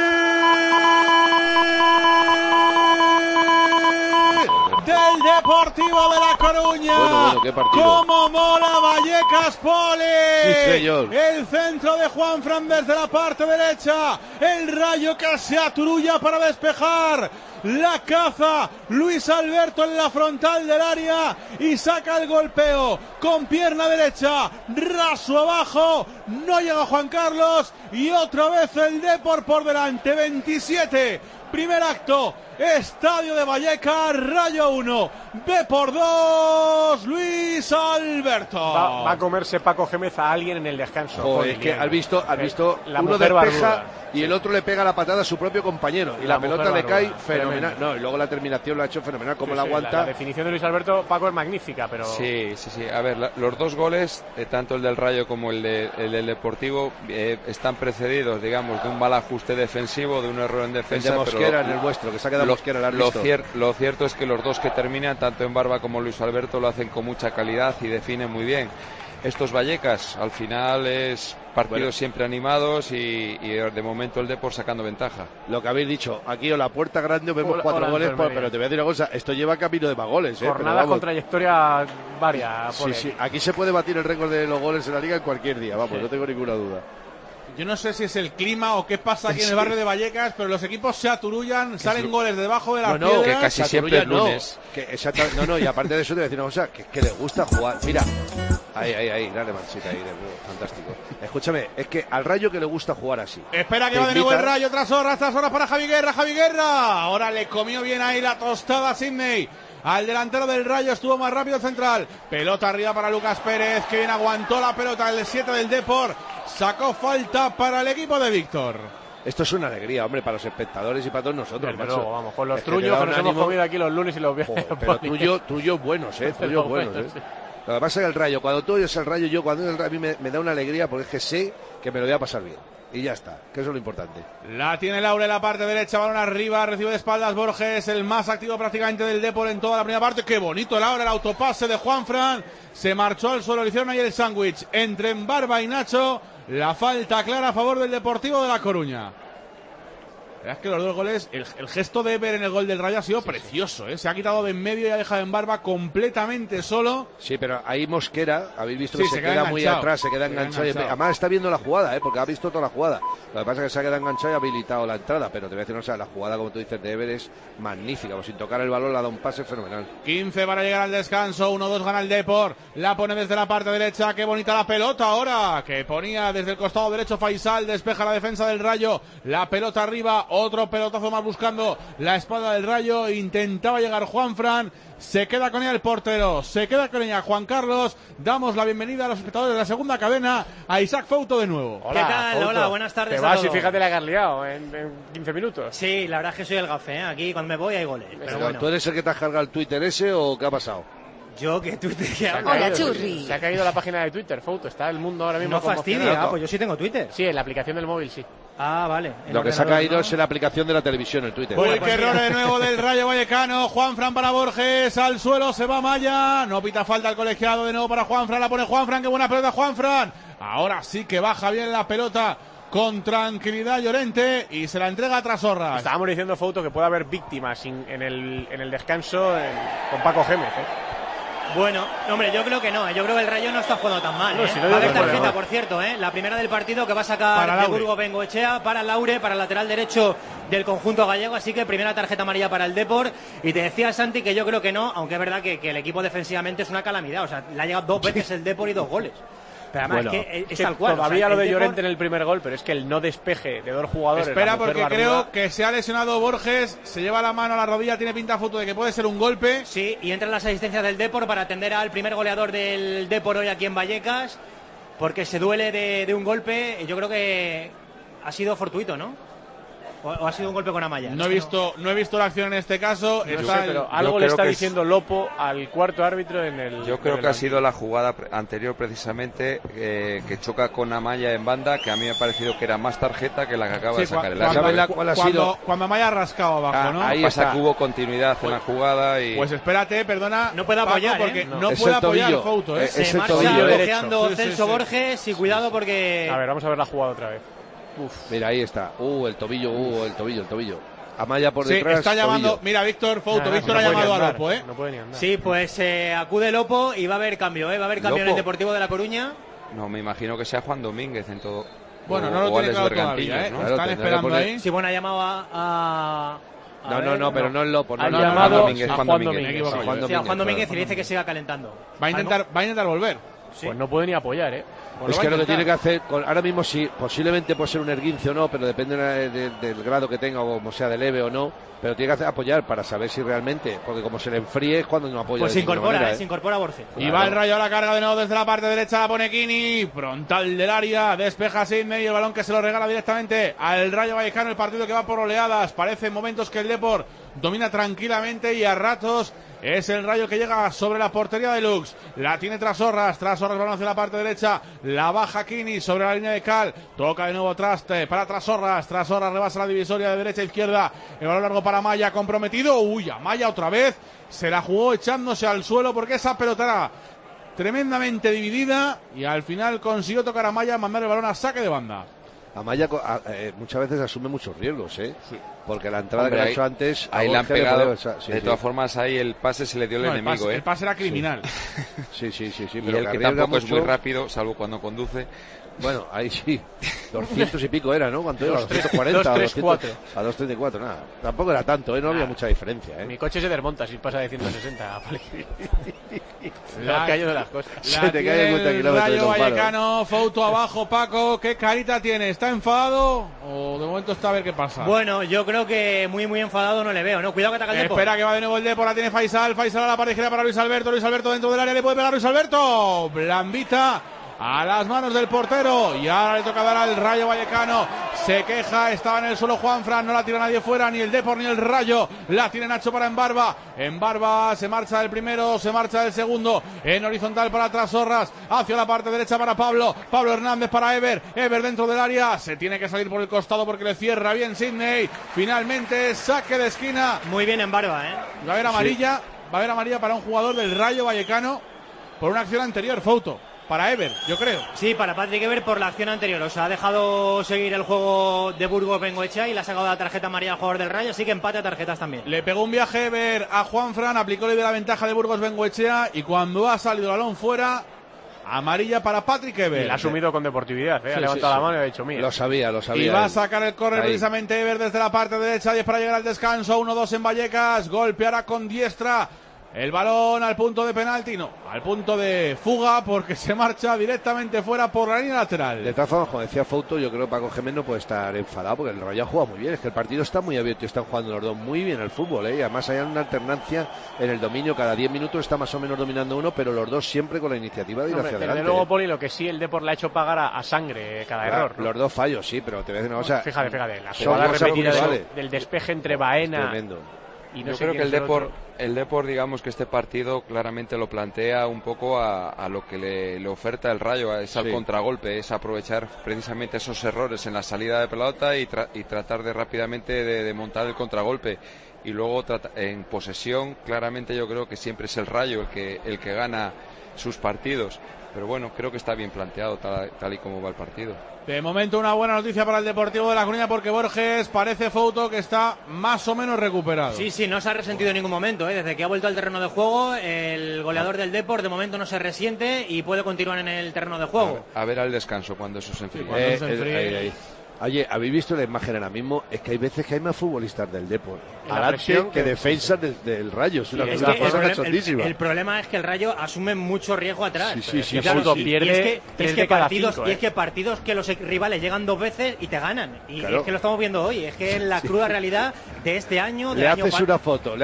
Del Deportivo de La Coruña. Bueno, qué partido. Como mola Vallecas, Poli. Sí, señor. El centro de Juanfran desde la parte derecha. El Rayo que se aturulla para despejar. La caza Luis Alberto en la frontal del área y saca el golpeo con pierna derecha, raso abajo, no llega Juan Carlos y otra vez el Depor por delante. 27, primer acto, Estadio de Vallecas, Rayo 1, Depor 2, Luis Alberto. Va a comerse Paco Gémez a alguien en el descanso. Es que has visto uno despeja y el otro le pega la patada a su propio compañero y la pelota le cae fenomenal. No, y luego la terminación lo ha hecho fenomenal, como la aguanta. La definición de Luis Alberto, Paco, es magnífica, pero... Sí. A ver, los dos goles, tanto el del Rayo como el del Deportivo, están precedidos, digamos, de un mal ajuste defensivo, de un error en defensa. El de Mosquera en el vuestro, que se ha quedado Mosquera, lo cierto es que los dos que terminan, tanto Embarba como Luis Alberto, lo hacen con mucha calidad y definen muy bien. Estos Vallecas, al final es partidos siempre animados y de momento el Depor sacando ventaja. Lo que habéis dicho, aquí o la puerta grande o vemos 4 goles, pero te voy a decir una cosa, esto lleva camino de más goles. Jornadas con trayectoria varia. Sí, aquí se puede batir el récord de los goles en la liga en cualquier día, no tengo ninguna duda. Yo no sé si es el clima o qué pasa aquí en el barrio de Vallecas, pero los equipos se aturullan, salen goles debajo de las piedras. Que casi siempre es lunes. Y aparte de eso te voy a decir una cosa, que le gusta jugar. Mira, ahí, dale Manchita, fantástico. Escúchame, es que al Rayo que le gusta jugar así. Espera que va de nuevo el Rayo, tras horas para Javi Guerra. Ahora le comió bien ahí la tostada a Sidney. al delantero del Rayo, estuvo más rápido central. Pelota arriba para Lucas Pérez, que bien aguantó la pelota el 7 del Depor. Sacó falta para el equipo de Víctor. Esto es una alegría, hombre, para los espectadores y para todos nosotros. Luego, vamos, con los trullos que nos hemos comido aquí los lunes y los viernes. Pero trullos buenos, trullos buenos, Sí. Lo que pasa es que el Rayo, cuando tú oyes el Rayo, yo cuando oyes el Rayo, a mí me da una alegría porque es que sé que me lo voy a pasar bien. Y ya está, que eso es lo importante. La tiene Laure en la parte derecha, balón arriba, recibe de espaldas Borges, el más activo prácticamente del Depor en toda la primera parte. Qué bonito Laure, el autopase de Juanfran. Se marchó al suelo, le hicieron ahí el sándwich entre Barba y Nacho. La falta clara a favor del Deportivo de La Coruña. Es que los dos goles, el gesto de Ever en el gol del Rayo ha sido precioso, ¿eh? Se ha quitado de en medio y ha dejado en Barba completamente solo. Sí, pero ahí Mosquera, habéis visto Sí, que se queda muy atrás, se queda enganchado. Además está viendo la jugada, porque ha visto toda la jugada. Lo que pasa es que se ha quedado enganchado y ha habilitado la entrada, pero te voy a decir, no sé, la jugada, como tú dices, de Ever es magnífica, sin tocar el balón le ha dado un pase fenomenal. 15 para llegar al descanso, 1-2 gana el Depor, la pone desde la parte derecha, qué bonita la pelota ahora, que ponía desde el costado derecho Faisal, despeja la defensa del Rayo, la pelota arriba, otro pelotazo más buscando la espalda del Rayo, intentaba llegar Juanfran, se queda con ella el portero, se queda con ella Juan Carlos. Damos la bienvenida a los espectadores de la segunda cadena, a Isaac Fouto de nuevo. Hola, ¿qué tal? Fouto. Hola, buenas tardes. Te vas y fíjate la que has liado en 15 minutos. Sí, la verdad es que soy el gafe, ¿eh? Aquí cuando me voy hay goles. Pero bueno. ¿Tú eres el que te has cargado el Twitter ese o qué ha pasado? Yo, que Twitter, ¿qué hago? Hola, Churri. Se ha caído la página de Twitter, Fouto. Está el mundo ahora mismo. No fastidia, pues yo sí tengo Twitter. Sí, en la aplicación del móvil, sí. Ah, vale. Lo que se ha caído es en la aplicación de la televisión, el Twitter. Uy, qué error de nuevo del Rayo Vallecano. Juanfran para Borges, al suelo se va Maya. No pita falta el colegiado, de nuevo para Juanfran, la pone Juanfran, qué buena pelota Juanfran. Ahora sí que baja bien la pelota con tranquilidad Llorente y se la entrega a Trasorras. Estábamos diciendo, Fouto, que puede haber víctimas en el descanso con Paco Gémez, Bueno, hombre, yo creo que no, yo creo que el Rayo no está jugando tan mal. No, si no va a haber digo tarjeta, por cierto, la primera del partido que va a sacar de Burgo Bengoechea para Laure, para el lateral derecho del conjunto gallego, así que primera tarjeta amarilla para el Depor. Y te decía, Santi, que yo creo que no, aunque es verdad que el equipo defensivamente es una calamidad, o sea, le ha llegado 2 veces el Depor y 2 goles. Pero además bueno, es tal cual. Todavía o sea, lo de Depor... Llorente en el primer gol, pero es que el no despeje de 2 jugadores. Espera, porque creo que se ha lesionado Borges, se lleva la mano a la rodilla, tiene pinta Fouto de que puede ser un golpe. Sí, y entran las asistencias del Depor para atender al primer goleador del Depor hoy aquí en Vallecas, porque se duele de un golpe. Yo creo que ha sido fortuito, ¿no? ¿O ha sido un golpe con Amaya? No he visto la acción en este caso. Pero algo le está diciendo Lopo al cuarto árbitro en el... Yo creo que ha sido la jugada anterior precisamente que choca con Amaya en banda, que a mí me ha parecido que era más tarjeta que la que acaba de sacar el árbitro. Cuando Amaya ha rascado abajo, ¿no? Ahí pasa que hubo continuidad en la jugada y... Pues espérate, perdona. No puede apoyar, Paco, porque no puede apoyar Fouto, Se marcha bloqueando Celso Borges y cuidado porque... A ver, vamos a ver la jugada otra vez. Mira, ahí está. El tobillo. Amaya por detrás. Está llamando. Mira, Víctor Fouto. Víctor ha llamado a Lopo, No puede ni andar. Sí, pues acude Lopo y va a haber cambio, Va a haber cambio en el Deportivo de La Coruña. No, me imagino que sea Juan Domínguez en todo. Bueno, no lo tiene claro todavía, ¿no? Están esperando ahí. Sí, bueno, ha llamado a No, pero no es Lopo. Ha llamado a Juan Domínguez. Sí, a Juan Domínguez y le dice que siga calentando. Va a intentar volver. Sí. Pues no puede ni apoyar, Es que lo que tiene que hacer, ahora mismo sí, posiblemente puede ser un erguince o no, pero depende del grado que tenga, o como sea de leve o no, pero tiene que hacer apoyar para saber si realmente, porque como se le enfríe es cuando no apoya. Pues se incorpora Borges. Y va el Rayo a la carga de nuevo desde la parte derecha, la pone Kini, frontal del área, despeja Sidney, el balón que se lo regala directamente al Rayo Vallecano, el partido que va por oleadas, parece en momentos que el Depor domina tranquilamente y a ratos es el Rayo que llega sobre la portería de Lux. La tiene Trasorras balón hacia la parte derecha, la baja Kini sobre la línea de Cal, toca de nuevo Traste para Trasorras rebasa la divisoria de derecha a izquierda, el balón largo para Amaya, comprometido, Amaya otra vez, se la jugó echándose al suelo porque esa pelota era tremendamente dividida y al final consiguió tocar a Amaya, mandar el balón a saque de banda. Amaya muchas veces asume muchos riesgos, Sí. Porque la entrada que ha hecho antes... Ahí le han pegado, de todas formas ahí el pase se le dio el enemigo, El pase era criminal. Sí. Y pero él que tampoco es muy rápido, salvo cuando conduce. Bueno, ahí sí, 200 y pico era, ¿no? ¿Cuánto era? 240 234. A 234, nada. Tampoco era tanto, no había mucha diferencia, Mi coche se desmonta si pasa de 160. La caído de las cosas. Se te cae el Rayo Vallecano, Fouto abajo, Paco, qué carita tienes. ¿está enfadado o de momento está a ver qué pasa? Bueno, yo creo que muy enfadado no le veo, ¿no? Cuidado que ataca el Depor. Espera que va de nuevo el Depor, la tiene Faisal a la pared izquierda para Luis Alberto dentro del área, le puede pegar Luis Alberto, Blambita a las manos del portero y ahora le toca dar al Rayo Vallecano, se queja, estaba en el suelo Juanfran, no la tira nadie fuera, ni el Depor ni el Rayo, la tiene Nacho para Embarba, se marcha del primero, se marcha del segundo, en horizontal para Trasorras, hacia la parte derecha para Pablo Hernández para Ever dentro del área, se tiene que salir por el costado porque le cierra bien Sidney, finalmente saque de esquina. Muy bien Embarba, Va a haber amarilla, para un jugador del Rayo Vallecano por una acción anterior, Fouto. Para Ever, yo creo. Sí, para Patrick Ever por la acción anterior. O sea, ha dejado seguir el juego de Burgos Bengoechea y le ha sacado la tarjeta amarilla al jugador del Rayo, así que empate a tarjetas también. Le pegó un viaje Ever a Juanfran, aplicó la ventaja de Burgos Bengoechea y cuando ha salido el balón fuera, amarilla para Patrick Ever. Y la ha asumido con deportividad, ha levantado la mano y ha dicho mía. Lo sabía. Y va a sacar el córner precisamente Ever desde la parte derecha, 10 para llegar al descanso, 1-2 en Vallecas, golpeará con diestra. El balón al punto de penalti, no, al punto de fuga porque se marcha directamente fuera por la línea lateral. De todas formas, como decía Fouto, yo creo que Paco Gémez no puede estar enfadado porque el Rayo ha jugado muy bien, es que el partido está muy abierto y están jugando los dos muy bien al fútbol, y además hay una alternancia en el dominio, cada 10 minutos está más o menos dominando uno, pero los dos siempre con la iniciativa de ir hacia adelante. Desde luego, Poli, lo que sí el Depor le ha hecho pagar a sangre cada error, ¿no? Los dos fallos, sí, pero te voy a decir una cosa. Fíjate, la jugada repetida del despeje entre Baena. Tremendo. Y no yo creo que el Depor, digamos que este partido claramente lo plantea un poco a lo que le oferta el Rayo, es al contragolpe, es aprovechar precisamente esos errores en la salida de pelota y tratar de rápidamente de montar el contragolpe. Y luego en posesión, claramente yo creo que siempre es el Rayo el que gana sus partidos. Pero bueno, creo que está bien planteado tal y como va el partido. De momento una buena noticia para el Deportivo de La Coruña porque Borges parece Fouto que está más o menos recuperado. Sí, no se ha resentido en ningún momento, Desde que ha vuelto al terreno de juego, el goleador del Depor de momento no se resiente y puede continuar en el terreno de juego. A ver al descanso cuando eso se enfríe. Ahí. Oye, ¿habéis visto la imagen ahora mismo? Es que hay veces que hay más futbolistas del Depor adelante que defensas del Rayo. Es una cosa cachondísima. El problema es que el Rayo asume mucho riesgo atrás. Sí, claro, pierde es que partidos que los rivales llegan 2 veces y te ganan. Y es que lo estamos viendo hoy. Es que es la cruda realidad de este año. Le haces una foto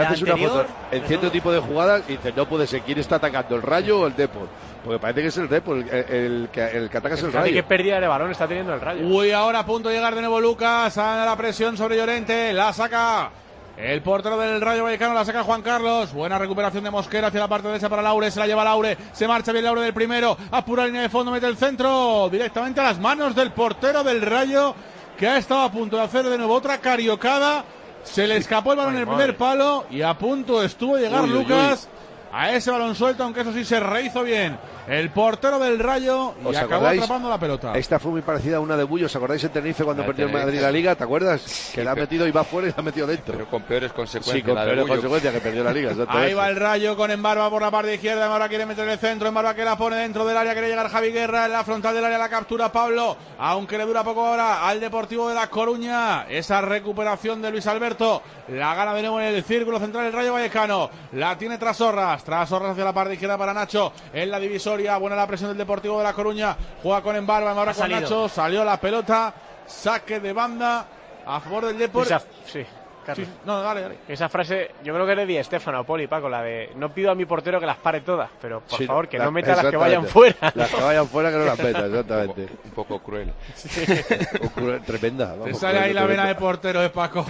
en cierto tipo de jugadas y dices, no puede ser, ¿quién está atacando, el Rayo o el Depor? Porque parece que es el Depor el que ataca es el Rayo. ¿Qué pérdida de balón está teniendo el Rayo? Uy, ahora a punto de llegar de nuevo Lucas, a la presión sobre Llorente, la saca el portero del Rayo Vallecano, la saca Juan Carlos, buena recuperación de Mosquera hacia la parte derecha para Laure, se la lleva Laure, se marcha bien Laure del primero, apura la línea de fondo, mete el centro directamente a las manos del portero del Rayo, que ha estado a punto de hacer de nuevo otra cariocada, se le escapó el balón en el primer palo y a punto estuvo de llegar Lucas a ese balón suelto, aunque eso sí se rehizo bien el portero del Rayo y acabó atrapando la pelota. Esta fue muy parecida a una de Bullo, ¿os acordáis en Tenerife cuando perdió el Madrid la Liga? ¿Te acuerdas? Que la ha metido y va fuera y la ha metido dentro. Pero con peores consecuencias. Sí, con peores consecuencias que perdió la Liga. Ahí va el Rayo con Embarba por la parte izquierda, Embarba quiere meter el centro, Embarba que la pone dentro del área, quiere llegar Javi Guerra en la frontal del área, la captura Pablo, aunque le dura poco ahora al Deportivo de La Coruña, esa recuperación de Luis Alberto, la gana de nuevo en el círculo central el Rayo Vallecano, la tiene Trasorras hacia la parte izquierda para Nacho, en la divisoria, buena la presión del Deportivo de La Coruña, juega con Embarba, ahora con Nacho, salió la pelota, saque de banda a favor del Depor. Sí, Carlos. Sí, no, dale. Esa frase, yo creo que es de Di Stéfano, Poli, Paco, la de no pido a mi portero que las pare todas, pero por favor, que no meta las que vayan fuera. Las que vayan fuera que no las meta, exactamente. Un poco cruel. Sí. Tremenda. Te sale ahí la vena de portero, Paco.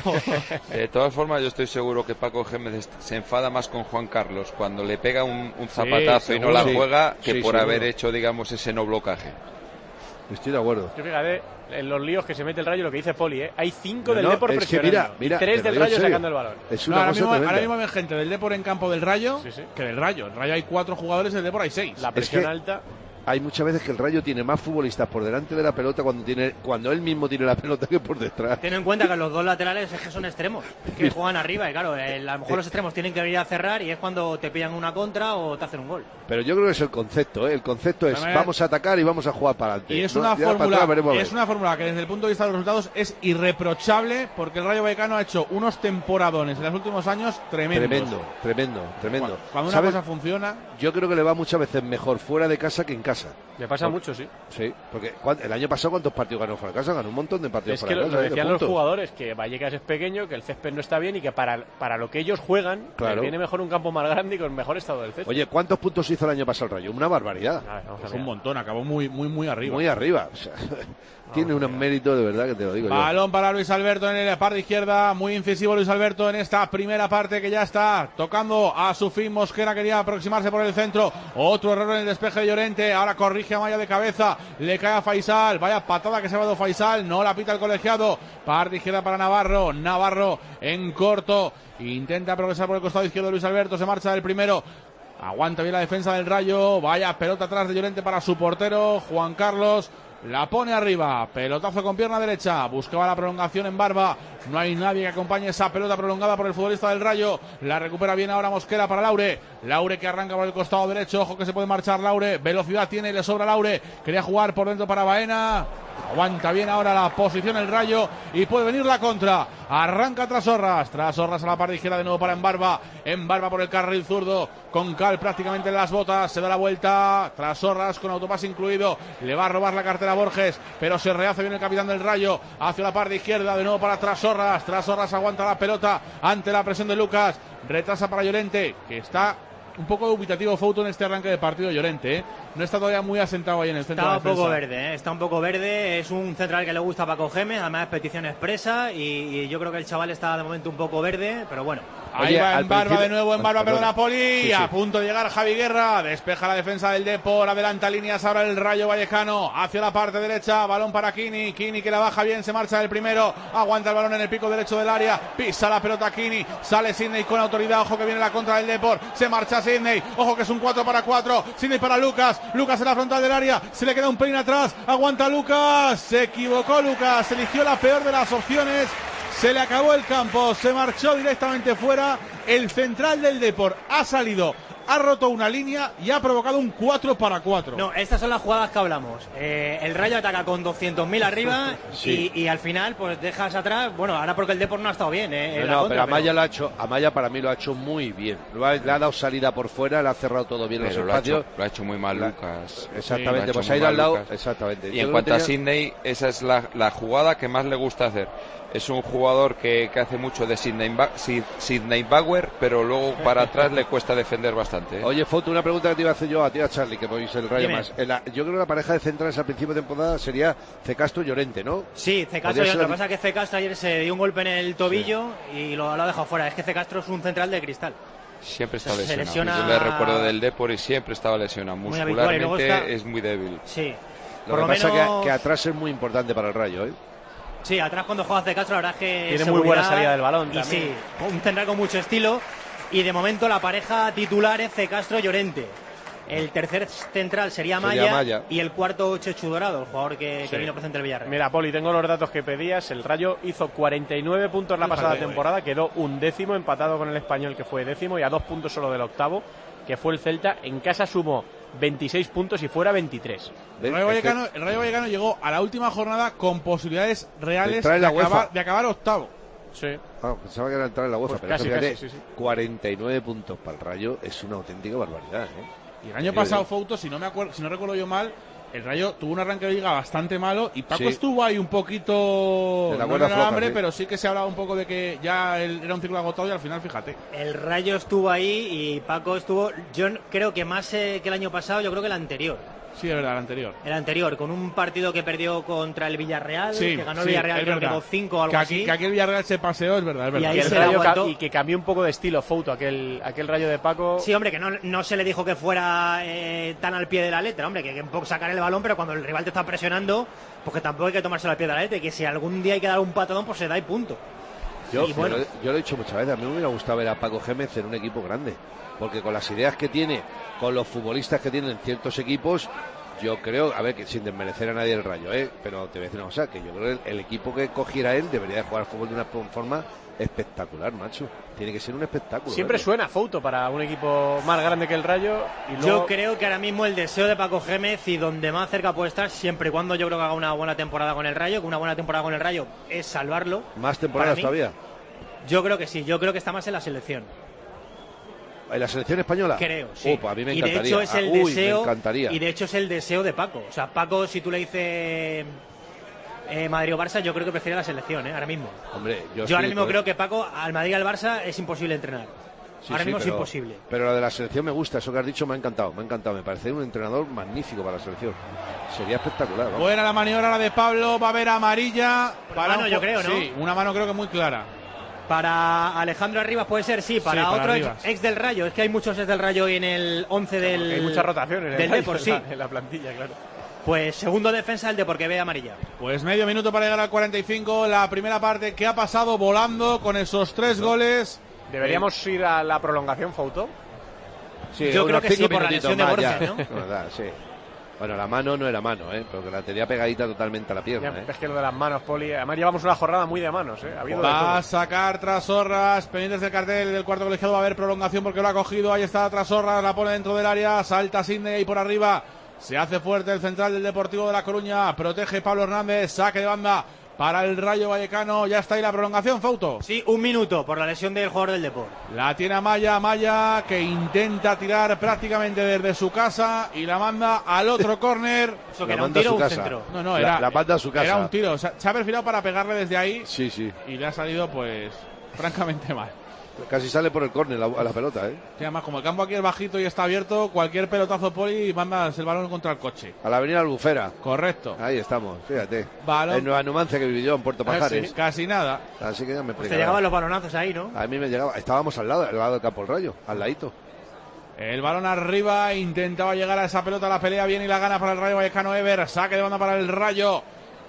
De todas formas, yo estoy seguro que Paco Gémez se enfada más con Juan Carlos cuando le pega un zapatazo y no la juega que por haber hecho, digamos, ese no blocaje. Estoy de acuerdo. Yo fíjate, en los líos que se mete el Rayo, lo que dice Poli, hay 5 del Depor presionando, mira, 3 del Rayo sacando el balón. Es una ahora mismo hay gente del Depor en campo del Rayo, que del Rayo. El Rayo hay 4 jugadores, del Depor hay 6. La presión alta. Hay muchas veces que el Rayo tiene más futbolistas por delante de la pelota cuando él mismo tiene la pelota que por detrás. Ten en cuenta que los dos laterales es que son extremos, es que juegan arriba y claro, a lo mejor los extremos tienen que venir a cerrar y es cuando te pillan una contra o te hacen un gol. Pero yo creo que es el concepto, el concepto es vamos a atacar y vamos a jugar para adelante. Y es una fórmula que desde el punto de vista de los resultados es irreprochable porque el Rayo Vallecano ha hecho unos temporadones en los últimos años tremendos. Tremendo. Cuando una cosa funciona. Yo creo que le va muchas veces mejor fuera de casa que en casa. casa. Le pasa mucho, sí. Sí, porque el año pasado, ¿cuántos partidos ganó fuera de casa? Ganó un montón de partidos fuera de casa. Es que lo decían los jugadores, que Vallecas es pequeño, que el césped no está bien y que para lo que ellos juegan, les viene mejor un campo más grande y con mejor estado del césped. Oye, ¿cuántos puntos hizo el año pasado el Rayo? Una barbaridad. Pues un montón, acabó muy arriba. Muy arriba. O sea, tiene unos méritos de verdad que te lo digo. Balón para Luis Alberto en la parte izquierda, muy incisivo Luis Alberto en esta primera parte que ya está tocando a su fin. Mosquera quería aproximarse por el centro, otro error en el despeje de Llorente, ahora corrige a Maya de cabeza, le cae a Faisal, vaya patada que se ha dado Faisal, no la pita el colegiado. Parte izquierda para Navarro en corto, intenta progresar por el costado izquierdo Luis Alberto, se marcha del primero. Aguanta bien la defensa del Rayo, vaya pelota atrás de Llorente para su portero, Juan Carlos. La pone arriba, pelotazo con pierna derecha, buscaba la prolongación en Barba, no hay nadie que acompañe esa pelota prolongada por el futbolista del Rayo, la recupera bien ahora Mosquera para Laure que arranca por el costado derecho, ojo que se puede marchar Laure, velocidad tiene y le sobra Laure, quería jugar por dentro para Baena, aguanta bien ahora la posición el Rayo y puede venir la contra, arranca Trasorras a la parte izquierda de nuevo para Embarba por el carril zurdo, con Cal prácticamente en las botas, se da la vuelta, Trasorras con autopase incluido, le va a robar la cartera a Borges, pero se rehace bien el capitán del Rayo, hacia la parte izquierda de nuevo para Trasorras aguanta la pelota ante la presión de Lucas, retrasa para Llorente, que está un poco dubitativo Fouto en este arranque de partido Llorente, no está todavía muy asentado ahí en el centro de la defensa. Está un poco verde, es un central que le gusta a Paco Gémez, además es petición expresa y yo creo que el chaval está de momento un poco verde, pero bueno. Ahí va Embarba de nuevo, perdona Poli, sí. A punto de llegar Javi Guerra, despeja la defensa del Depor, adelanta líneas ahora el Rayo Vallecano, hacia la parte derecha, balón para Kini que la baja bien, se marcha del primero, aguanta el balón en el pico derecho del área, pisa la pelota Kini, sale Sidney con autoridad, ojo que viene la contra del Depor, se marcha Sidney, ojo que es un 4-4, Sidney para Lucas en la frontal del área, se le queda un pelín atrás, aguanta Lucas, se equivocó Lucas, eligió la peor de las opciones, se le acabó el campo, se marchó directamente fuera, el central del Depor ha salido, ha roto una línea y ha provocado un 4-4. No, estas son las jugadas que hablamos. El Rayo ataca con 200.000 arriba sí. y al final pues dejas atrás, bueno, ahora porque el Depor no ha estado bien. Pero Amaya para mí lo ha hecho muy bien. Le ha dado salida por fuera, le ha cerrado todo bien los espacios. Lo ha hecho muy mal Lucas. Exactamente, pues ha ido al lado. Exactamente. Y en cuanto a Sidney, esa es la jugada que más le gusta hacer. Es un jugador que hace mucho de Sidney Bauer, pero luego para atrás le cuesta defender bastante. Oye, Foto, una pregunta que te iba a hacer yo a ti, a Charlie, que veis el Rayo más. Yo creo que la pareja de centrales al principio de temporada sería Cecastro y Llorente, ¿no? Sí, Cecastro y Llorente. Lo que pasa es que Cecastro ayer se dio un golpe en el tobillo y lo ha dejado fuera. Es que Cecastro es un central de cristal. Siempre está lesionado. Yo le recuerdo del Depor y siempre estaba lesionado. Muscularmente es muy débil. Sí. Lo que pasa es que atrás es muy importante para el Rayo, ¿eh? Sí, atrás cuando juega Cecastro la verdad es que tiene muy buena salida del balón y sí, un central con mucho estilo y de momento la pareja titular es Cecastro-Llorente. El tercer central sería Maya y el cuarto Chechu Dorado, el jugador que vino presente el Villarreal. Mira, Poli, tengo los datos que pedías. El Rayo hizo 49 puntos la pasada temporada, quedó 11º, empatado con el Español que fue 10º y a 2 puntos solo del octavo, que fue el Celta. En casa sumó 26 puntos y fuera 23. El Rayo Vallecano llegó a la última jornada con posibilidades reales de acabar octavo. Sí. Pensaba que era entrar en la UEFA, pues pero sí. 49 puntos para el Rayo es una auténtica barbaridad, Y el año pasado, Fouto, si no recuerdo yo mal, el Rayo tuvo un arranque de liga bastante malo y Paco estuvo ahí un poquito en el hambre, pero sí que se hablaba un poco de que ya era un ciclo agotado y al final, fíjate. El Rayo estuvo ahí y Paco estuvo, yo creo que más que el año pasado, yo creo que el anterior. Sí, es verdad, el anterior. Con un partido que perdió contra el Villarreal, que ganó el Villarreal, creo que 2-5 o algo así. Que aquí el Villarreal se paseó, es verdad. Y que cambió un poco de estilo Fouto, aquel Rayo de Paco. Sí, hombre, que no se le dijo que fuera tan al pie de la letra, hombre, que un poco sacar el balón, pero cuando el rival te está presionando, pues que tampoco hay que tomárselo al pie de la letra, y que si algún día hay que dar un patadón, pues se da y punto. Yo lo he dicho muchas veces, a mí me hubiera gustado ver a Paco Gémez en un equipo grande, porque con las ideas que tiene, con los futbolistas que tienen ciertos equipos, yo creo, a ver, que sin desmerecer a nadie el Rayo, pero te voy a decir una cosa, que yo creo que el equipo que cogiera él debería de jugar fútbol de una forma espectacular, macho. Tiene que ser un espectáculo. Siempre suena Fouto para un equipo más grande que el Rayo. Y luego... Yo creo que ahora mismo el deseo de Paco Gémez y donde más cerca puede estar, siempre y cuando yo creo que haga una buena temporada con el Rayo, que una buena temporada con el Rayo es salvarlo. ¿Más temporadas todavía? Yo creo que sí, yo creo que está más en la selección. ¿En la selección española? Creo, sí. A mí me encantaría. Y de hecho es el deseo. Me encantaría. Y de hecho es el deseo de Paco. O sea, Paco, si tú le dices Madrid o Barça, yo creo que prefiere la selección, ahora mismo. Hombre, yo ahora mismo creo que Paco, al Madrid y al Barça, es imposible entrenar. Ahora mismo es imposible. Pero la de la selección me gusta, eso que has dicho me ha encantado. Me parece un entrenador magnífico para la selección. Sería espectacular. ¿no? Buena la maniobra la de Pablo, va a haber amarilla. Para mano, yo creo, ¿no? Sí, una mano creo que muy clara. Para Alejandro Arribas puede ser, sí. Para otro ex del Rayo. Es que hay muchos ex del Rayo en el 11 del... Hay muchas rotaciones del Depor, sí. En la plantilla, claro. Pues segundo defensa el Depor, que ve amarilla. Pues medio minuto para llegar al 45. La primera parte que ha pasado volando con esos 3 goles. ¿Deberíamos ir a la prolongación, Fouto? Sí, yo creo que sí, por la lesión de Borja, ¿no? Verdad, sí. Bueno, la mano no era mano, porque la tenía pegadita totalmente a la pierna. Es que lo de las manos, Poli. Además, llevamos una jornada muy de manos, Ha habido va a sacar Trasorras, pendientes del cartel del cuarto colegiado. Va a haber prolongación porque lo ha cogido. Ahí está Trasorras, la pone dentro del área. Salta Sidney ahí por arriba. Se hace fuerte el central del Deportivo de La Coruña. Protege Pablo Hernández. Saque de banda para el Rayo Vallecano. Ya está ahí la prolongación, Fouto. Sí, 1 minuto por la lesión del jugador del Depor. La tiene Amaya que intenta tirar prácticamente desde su casa y la manda al otro córner. ¿Eso que era un tiro o un centro? No, era la manda a su casa. Era un tiro. O sea, se ha perfilado para pegarle desde ahí. Sí. Y le ha salido, pues, francamente mal. Casi sale por el córner a la pelota, Sí, además, como el campo aquí es bajito y está abierto, cualquier pelotazo, Poli, mandas el balón contra el coche. A la avenida Albufera. Correcto. Ahí estamos, fíjate. Balón. En Nueva Numancia, que viví yo en Puerto Pajares. Sí, casi nada. Así que ya me pues te llegaban los balonazos ahí, ¿no? A mí me llegaba. Estábamos al lado del campo del Rayo, al ladito. El balón arriba, intentaba llegar a esa pelota, la pelea bien y la gana para el Rayo Vallecano. Ever, saque de banda para el Rayo.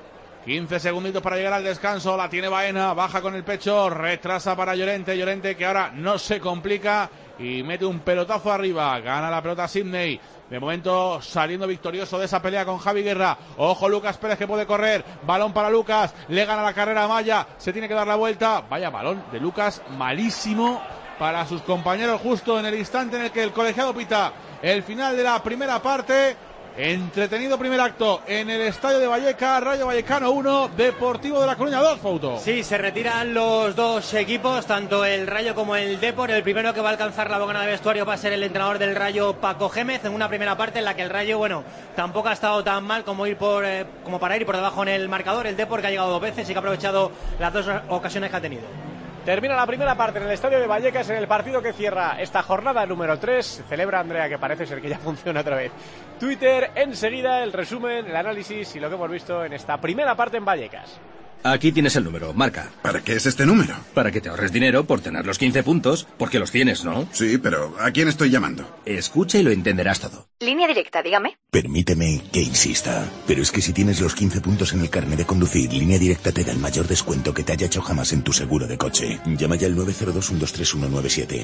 15 segunditos para llegar al descanso, la tiene Baena, baja con el pecho, retrasa para Llorente que ahora no se complica y mete un pelotazo arriba, gana la pelota Sidney, de momento saliendo victorioso de esa pelea con Javi Guerra. Ojo Lucas Pérez que puede correr, balón para Lucas, le gana la carrera a Maya, se tiene que dar la vuelta, vaya balón de Lucas, malísimo para sus compañeros justo en el instante en el que el colegiado pita el final de la primera parte. Entretenido primer acto en el estadio de Vallecas. Rayo Vallecano 1, Deportivo de La Coruña 2, Fouto. Sí, se retiran los dos equipos, tanto el Rayo como el Depor. El primero que va a alcanzar la bocana de vestuario va a ser el entrenador del Rayo, Paco Gémez, en una primera parte en la que el Rayo, bueno, tampoco ha estado tan mal como para ir por debajo en el marcador. El Depor, que ha llegado 2 veces y que ha aprovechado las 2 ocasiones que ha tenido. Termina la primera parte en el estadio de Vallecas, en el partido que cierra esta jornada número 3. Celebra Andrea, que parece ser que ya funciona otra vez. Twitter, enseguida el resumen, el análisis y lo que hemos visto en esta primera parte en Vallecas. Aquí tienes el número, marca. ¿Para qué es este número? Para que te ahorres dinero por tener los 15 puntos, porque los tienes, ¿no? Sí, pero ¿a quién estoy llamando? Escucha y lo entenderás todo. Línea directa, dígame. Permíteme que insista, pero es que si tienes los 15 puntos en el carnet de conducir, Línea Directa te da el mayor descuento que te haya hecho jamás en tu seguro de coche. Llama ya al 902-123-197,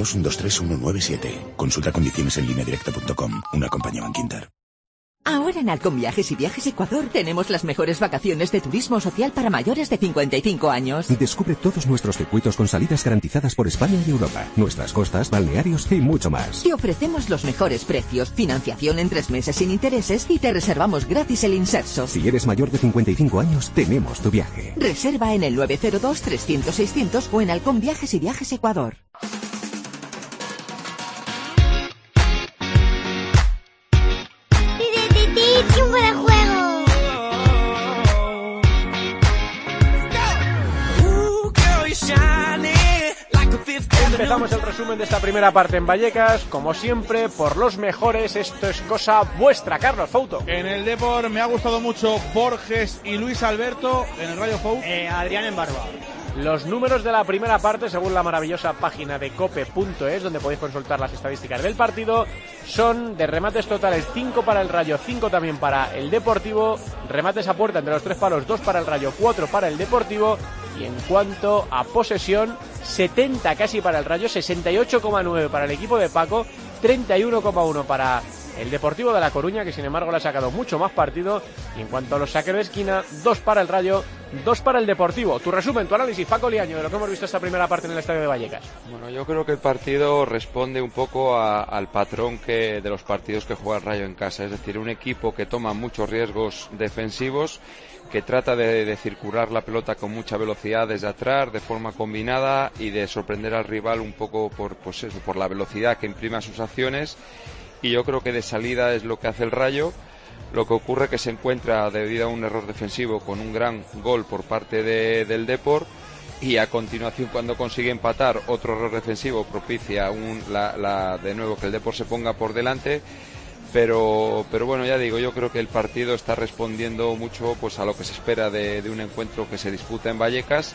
902-123-197. Consulta condiciones en lineadirecta.com, una compañía Bankinter. Ahora en Halcón Viajes y Viajes Ecuador tenemos las mejores vacaciones de turismo social para mayores de 55 años. Descubre todos nuestros circuitos con salidas garantizadas por España y Europa, nuestras costas, balnearios y mucho más. Te ofrecemos los mejores precios, financiación en 3 meses sin intereses y te reservamos gratis el inserso. Si eres mayor de 55 años, tenemos tu viaje. Reserva en el 902-300-600 o en Halcón Viajes y Viajes Ecuador. ¡Tiempo de juego! Empezamos el resumen de esta primera parte en Vallecas, como siempre, por los mejores. Esto es cosa vuestra, Carlos Fouto. En el Depor me ha gustado mucho Borges y Luis Alberto. En el Rayo Fouto, Adrián en Barba. Los números de la primera parte, según la maravillosa página de cope.es, donde podéis consultar las estadísticas del partido, son de remates totales 5 para el Rayo, 5 también para el Deportivo, remates a puerta entre los 3 palos, 2 para el Rayo, 4 para el Deportivo, y en cuanto a posesión, 70 casi para el Rayo, 68,9 para el equipo de Paco, 31,1 para el Deportivo de La Coruña, que sin embargo le ha sacado mucho más partido. Y en cuanto a los saques de esquina, 2 para el Rayo, 2 para el Deportivo. Tu resumen, tu análisis, Paco Liaño, de lo que hemos visto esta primera parte en el estadio de Vallecas. Bueno, yo creo que el partido responde un poco al patrón de los partidos que juega el Rayo en casa, es decir, un equipo que toma muchos riesgos defensivos, que trata de circular la pelota con mucha velocidad desde atrás, de forma combinada, y de sorprender al rival un poco por la velocidad que imprime a sus acciones. Y yo creo que de salida es lo que hace el Rayo. Lo que ocurre es que se encuentra, debido a un error defensivo, con un gran gol por parte del Depor, y a continuación, cuando consigue empatar, otro error defensivo propicia de nuevo que el Depor se ponga por delante. Pero bueno, ya digo, yo creo que el partido está respondiendo mucho pues a lo que se espera de un encuentro que se disputa en Vallecas.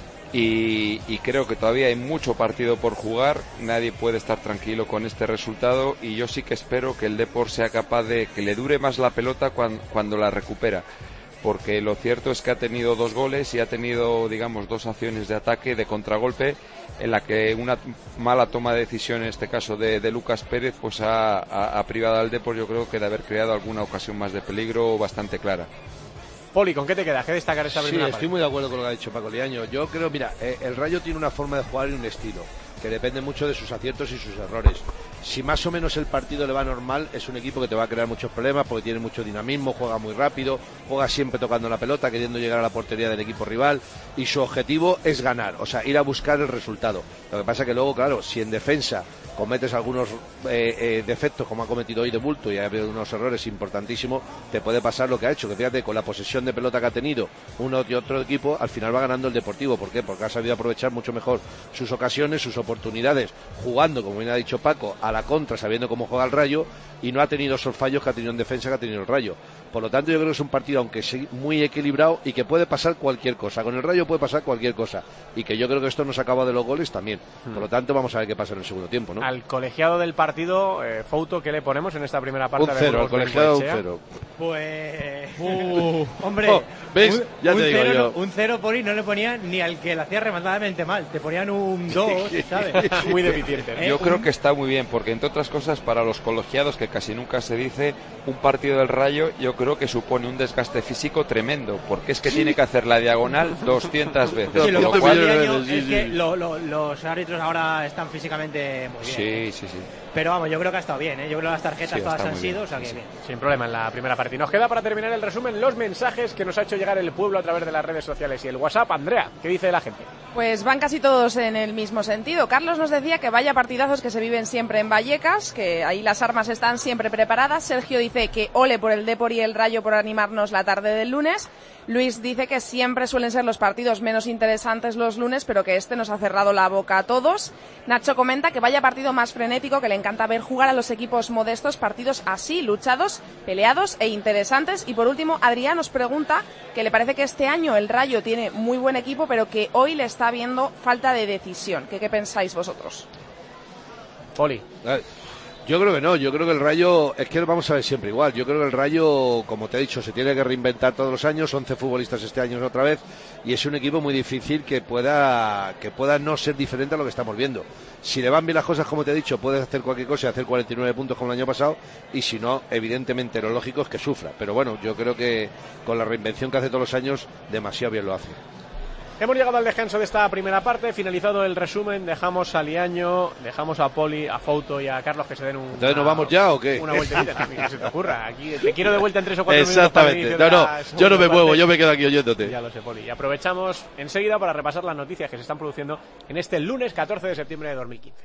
Y creo que todavía hay mucho partido por jugar, nadie puede estar tranquilo con este resultado, y yo sí que espero que el Depor sea capaz de que le dure más la pelota cuando la recupera, porque lo cierto es que ha tenido 2 goles y ha tenido, digamos, 2 acciones de ataque, de contragolpe, en la que una mala toma de decisión, en este caso de Lucas Pérez, pues ha privado al Depor, yo creo, que de haber creado alguna ocasión más de peligro bastante clara. Poli, ¿con qué te queda? ¿Qué destacar esta primera parte? Estoy muy de acuerdo con lo que ha dicho Paco Liaño. Yo creo, mira, el Rayo tiene una forma de jugar y un estilo que depende mucho de sus aciertos y sus errores. Si más o menos el partido le va normal, es un equipo que te va a crear muchos problemas porque tiene mucho dinamismo, juega muy rápido, juega siempre tocando la pelota, queriendo llegar a la portería del equipo rival, y su objetivo es ganar, o sea, ir a buscar el resultado. Lo que pasa que luego, claro, si en defensa cometes algunos defectos, como ha cometido hoy de bulto, y ha habido unos errores importantísimos, te puede pasar lo que ha hecho, que fíjate, con la posesión de pelota que ha tenido uno y otro equipo, al final va ganando el Deportivo. ¿Por qué? Porque ha sabido aprovechar mucho mejor sus ocasiones, sus oportunidades, jugando, como bien ha dicho Paco, a la contra, sabiendo cómo juega el Rayo, y no ha tenido esos fallos que ha tenido en defensa, que ha tenido el Rayo. Por lo tanto, yo creo que es un partido, aunque sí, muy equilibrado, y que puede pasar cualquier cosa. Con el Rayo puede pasar cualquier cosa, y que yo creo que esto nos acaba de los goles también. Por lo tanto, vamos a ver qué pasa en el segundo tiempo, ¿no? Al colegiado del partido, Fouto, ¿qué le ponemos en esta primera parte? Un 0, al colegiado un 0. Pues... hombre, ¿ves? Ya te digo yo. Un 0 por ahí no le ponían ni al que le hacía rematadamente mal, te ponían un 2, ¿sabes? Muy deficiente. Yo creo que está muy bien, porque entre otras cosas, para los colegiados, que casi nunca se dice, un partido del Rayo, yo creo que supone un desgaste físico tremendo, porque es que tiene que hacer la diagonal 200 veces. Sí, lo que pasa es que los árbitros ahora están físicamente muy bien. Sí. Pero vamos, yo creo que ha estado bien, Yo creo que las tarjetas todas han sido, o sea que bien. Sin problema en la primera parte. Y nos queda para terminar el resumen los mensajes que nos ha hecho llegar el pueblo a través de las redes sociales y el WhatsApp. Andrea, ¿qué dice la gente? Pues van casi todos en el mismo sentido. Carlos nos decía que vaya partidazos que se viven siempre en Vallecas, que ahí las armas están siempre preparadas. Sergio dice que ole por el Depor y el Rayo por animarnos la tarde del lunes. Luis dice que siempre suelen ser los partidos menos interesantes los lunes, pero que este nos ha cerrado la boca a todos. Nacho comenta que vaya partido más frenético, que le encanta ver jugar a los equipos modestos, partidos así, luchados, peleados e interesantes. Y por último, Adrián nos pregunta que le parece que este año el Rayo tiene muy buen equipo, pero que hoy le está viendo falta de decisión. ¿Qué pensáis vosotros? Poli. Yo creo que no, yo creo que el Rayo, es que vamos a ver siempre igual, yo creo que el Rayo, como te he dicho, se tiene que reinventar todos los años, 11 futbolistas este año otra vez, y es un equipo muy difícil que pueda no ser diferente a lo que estamos viendo. Si le van bien las cosas, como te he dicho, puedes hacer cualquier cosa y hacer 49 puntos como el año pasado, y si no, evidentemente lo lógico es que sufra, pero bueno, yo creo que con la reinvención que hace todos los años, demasiado bien lo hace. Hemos llegado al descanso de esta primera parte, finalizado el resumen, dejamos a Liaño, dejamos a Poli, a Fouto y a Carlos que se den ¿Entonces nos vamos ya o qué? Una vueltecita, que se te ocurra. Aquí te quiero de vuelta en 3 o 4 minutos. Exactamente, yo no me muevo, yo me quedo aquí oyéndote. Ya lo sé, Poli. Y aprovechamos enseguida para repasar las noticias que se están produciendo en este lunes 14 de septiembre de 2015.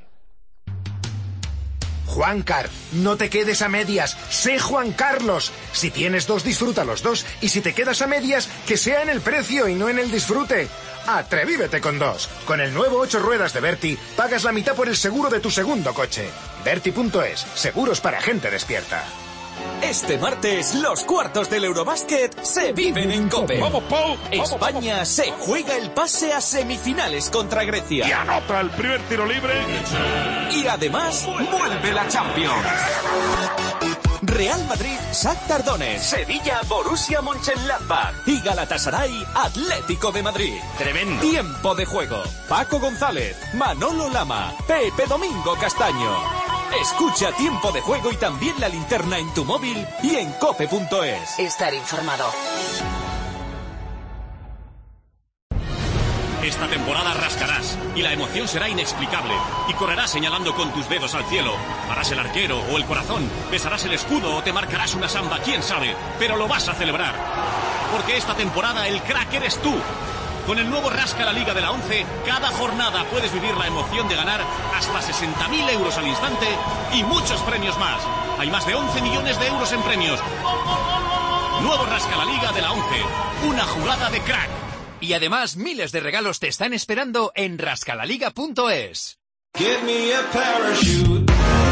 Juancar, no te quedes a medias, sé Juan Carlos. Si tienes 2, disfruta los 2. Y si te quedas a medias, que sea en el precio y no en el disfrute. Atrevívete con 2. Con el nuevo 8 ruedas de Berti, pagas la mitad por el seguro de tu segundo coche. Berti.es, seguros para gente despierta. Este martes, los cuartos del Eurobásquet se viven en COPE. ¡Vamos, Pau! España se juega el pase a semifinales contra Grecia. Y anota el primer tiro libre. Y además, vuelve la Champions. Real Madrid, Shakhtar Donetsk, Sevilla, Borussia Mönchengladbach y Galatasaray, Atlético de Madrid. Tremendo. Tiempo de juego. Paco González, Manolo Lama, Pepe Domingo Castaño. Escucha Tiempo de Juego y también La Linterna en tu móvil y en cope.es. Estar informado. Esta temporada rascarás y la emoción será inexplicable y correrás señalando con tus dedos al cielo. Harás el arquero o el corazón, besarás el escudo o te marcarás una samba, quién sabe, pero lo vas a celebrar. Porque esta temporada el crack eres tú. Con el nuevo Rasca la Liga de la 11, cada jornada puedes vivir la emoción de ganar hasta 60.000 euros al instante y muchos premios más. Hay más de 11 millones de euros en premios. Nuevo Rasca la Liga de la 11, una jugada de crack. Y además, miles de regalos te están esperando en rascalaliga.es. Give me a parachute.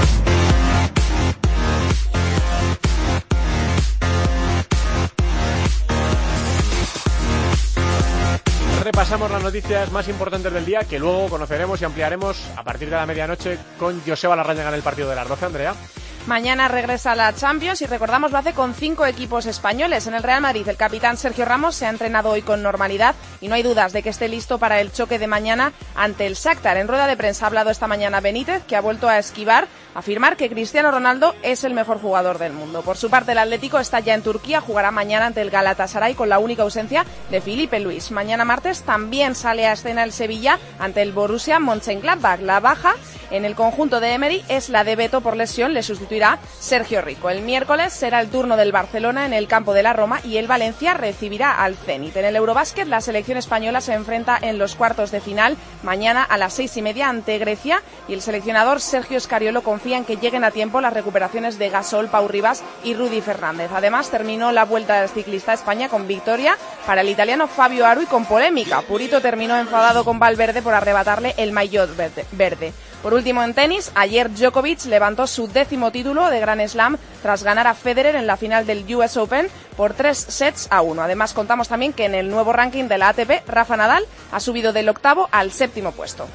Repasamos las noticias más importantes del día, que luego conoceremos y ampliaremos a partir de la medianoche con Joseba Larrañaga en el partido de las 12, Andrea. Mañana regresa la Champions y recordamos lo hace con 5 equipos españoles. En el Real Madrid el capitán Sergio Ramos se ha entrenado hoy con normalidad y no hay dudas de que esté listo para el choque de mañana ante el Shakhtar. En rueda de prensa ha hablado esta mañana Benítez, que ha vuelto a afirmar que Cristiano Ronaldo es el mejor jugador del mundo. Por su parte el Atlético está ya en Turquía, jugará mañana ante el Galatasaray con la única ausencia de Filipe Luis. Mañana martes también sale a escena el Sevilla ante el Borussia Mönchengladbach. La baja en el conjunto de Emery es la de Beto por lesión, le sustituirá Sergio Rico. El miércoles será el turno del Barcelona en el campo de la Roma y el Valencia recibirá al Zenit. En el Eurobásquet la selección española se enfrenta en los cuartos de final mañana a las 6:30 ante Grecia y el seleccionador Sergio Scariolo confía en que lleguen a tiempo las recuperaciones de Gasol, Pau Ribas y Rudy Fernández. Además terminó la Vuelta del Ciclista a España con victoria para el italiano Fabio Aru y con polémica. Purito terminó enfadado con Valverde por arrebatarle el maillot verde. Por último, en tenis, ayer Djokovic levantó su 10º título de Grand Slam tras ganar a Federer en la final del US Open por 3-1. Además, contamos también que en el nuevo ranking de la ATP, Rafa Nadal ha subido del 8º al 7º puesto.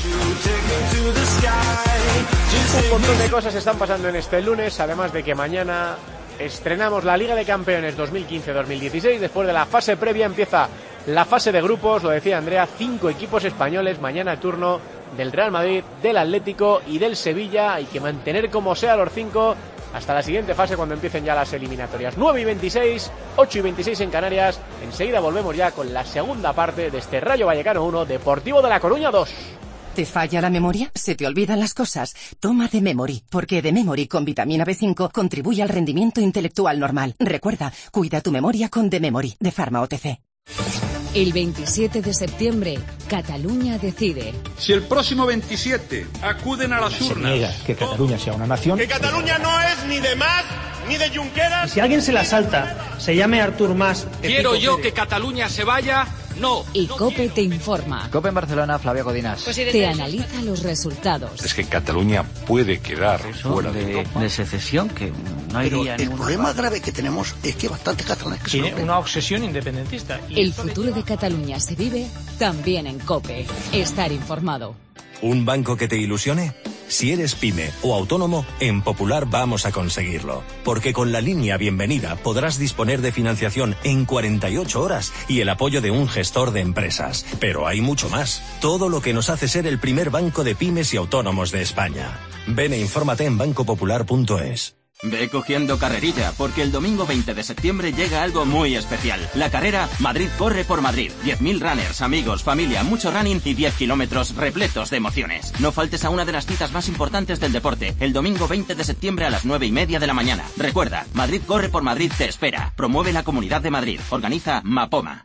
Un montón de cosas están pasando en este lunes, además de que mañana estrenamos la Liga de Campeones 2015-2016. Después de la fase previa empieza la fase de grupos, lo decía Andrea, 5 equipos españoles, mañana el turno del Real Madrid, del Atlético y del Sevilla. Hay que mantener como sea los 5 hasta la siguiente fase cuando empiecen ya las eliminatorias. 9:26, 8:26 en Canarias. Enseguida volvemos ya con la segunda parte de este Rayo Vallecano 1, Deportivo de La Coruña 2. ¿Te falla la memoria? ¿Se te olvidan las cosas? Toma The Memory, porque The Memory con vitamina B5 contribuye al rendimiento intelectual normal. Recuerda, cuida tu memoria con The Memory, de Pharma OTC. El 27 de septiembre, Cataluña decide. Si el próximo 27 acuden a las urnas... Se niega que Cataluña sea una nación... Que Cataluña no es ni de Mas, ni de Junqueras... Y si alguien se la salta, se llame Artur Mas... Quiero yo que Cataluña se vaya... No. Y COPE te informa. COPE en Barcelona, Flavia Codinas. Te analiza los resultados. Es que Cataluña puede quedar fuera de secesión, que no iría. Pero el problema grave que tenemos es que bastantes catalanes que tiene una obsesión independentista. El futuro de Cataluña se vive también en COPE. Estar informado. ¿Un banco que te ilusione? Si eres pyme o autónomo, en Popular vamos a conseguirlo. Porque con la línea Bienvenida podrás disponer de financiación en 48 horas y el apoyo de un gestor de empresas. Pero hay mucho más. Todo lo que nos hace ser el primer banco de pymes y autónomos de España. Ven e infórmate en bancopopular.es. Ve cogiendo carrerilla, porque el domingo 20 de septiembre llega algo muy especial. La carrera Madrid corre por Madrid. 10.000 runners, amigos, familia, mucho running y 10 kilómetros repletos de emociones. No faltes a una de las citas más importantes del deporte, el domingo 20 de septiembre a las 9:30 de la mañana. Recuerda, Madrid corre por Madrid te espera. Promueve la Comunidad de Madrid. Organiza Mapoma.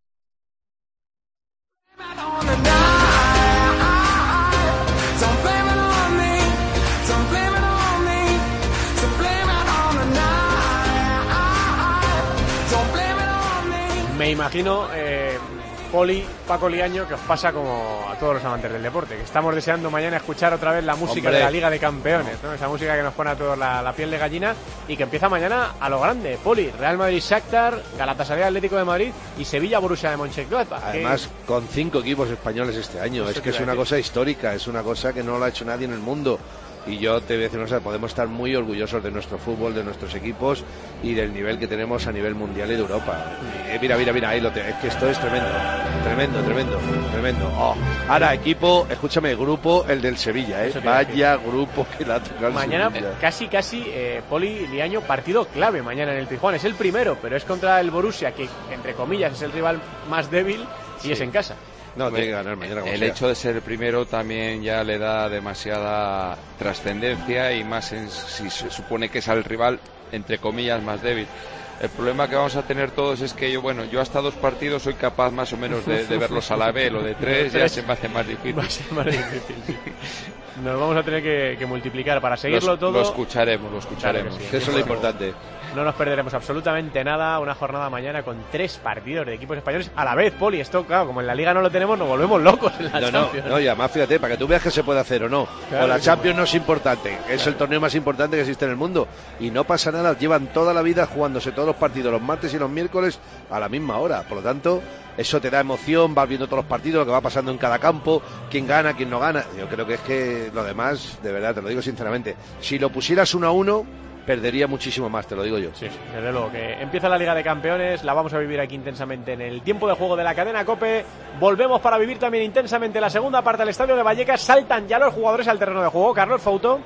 Me imagino, Poli, Paco Liaño, que os pasa como a todos los amantes del deporte, que estamos deseando mañana escuchar otra vez la música de la Liga de Campeones, ¿no? Esa música que nos pone a todos la piel de gallina y que empieza mañana a lo grande. Poli, Real Madrid Shakhtar, Galatasaray Atlético de Madrid y Sevilla Borussia de Mönchengladbach. Además, con 5 equipos españoles este año, es que es una cosa histórica, es una cosa que no lo ha hecho nadie en el mundo. Y yo te voy a decir una cosa, podemos estar muy orgullosos de nuestro fútbol, de nuestros equipos y del nivel que tenemos a nivel mundial y de Europa. Mira, ahí es que esto es tremendo. Oh. Ahora, equipo, escúchame, grupo, el del Sevilla, vaya grupo que la ha tocado. Mañana, casi, Poli Liaño, partido clave mañana en el Pizjuán. Es el primero, pero es contra el Borussia, que entre comillas es el rival más débil y es en casa. No, tiene que ganar mañana. El hecho de ser el primero también ya le da demasiada trascendencia y más si se supone que es el rival, entre comillas, más débil. El problema que vamos a tener todos es que yo hasta 2 partidos soy capaz más o menos de verlos a la vez, lo de 3 ya se me hace más difícil. Nos vamos a tener que multiplicar para seguirlo todo. Lo escucharemos. Claro que sí. Eso es lo importante. No nos perderemos absolutamente nada. Una jornada mañana con 3 partidos de equipos españoles a la vez, Poli. Esto, claro, como en la Liga no lo tenemos, nos volvemos locos en la Champions. No, y además, fíjate, para que tú veas que se puede hacer o no. Claro, la Champions no es importante, es el torneo más importante que existe en el mundo. Y no pasa nada, llevan toda la vida jugándose todos los partidos, los martes y los miércoles, a la misma hora. Por lo tanto, eso te da emoción, vas viendo todos los partidos, lo que va pasando en cada campo, quién gana, quién no gana. Yo creo que es que lo demás, de verdad, te lo digo sinceramente, si lo pusieras 1-1, perdería muchísimo más, te lo digo yo. Sí, desde luego que empieza la Liga de Campeones, la vamos a vivir aquí intensamente en el tiempo de juego de la cadena COPE. Volvemos para vivir también intensamente la segunda parte del estadio de Vallecas. Saltan ya los jugadores al terreno de juego. Carlos Fouto.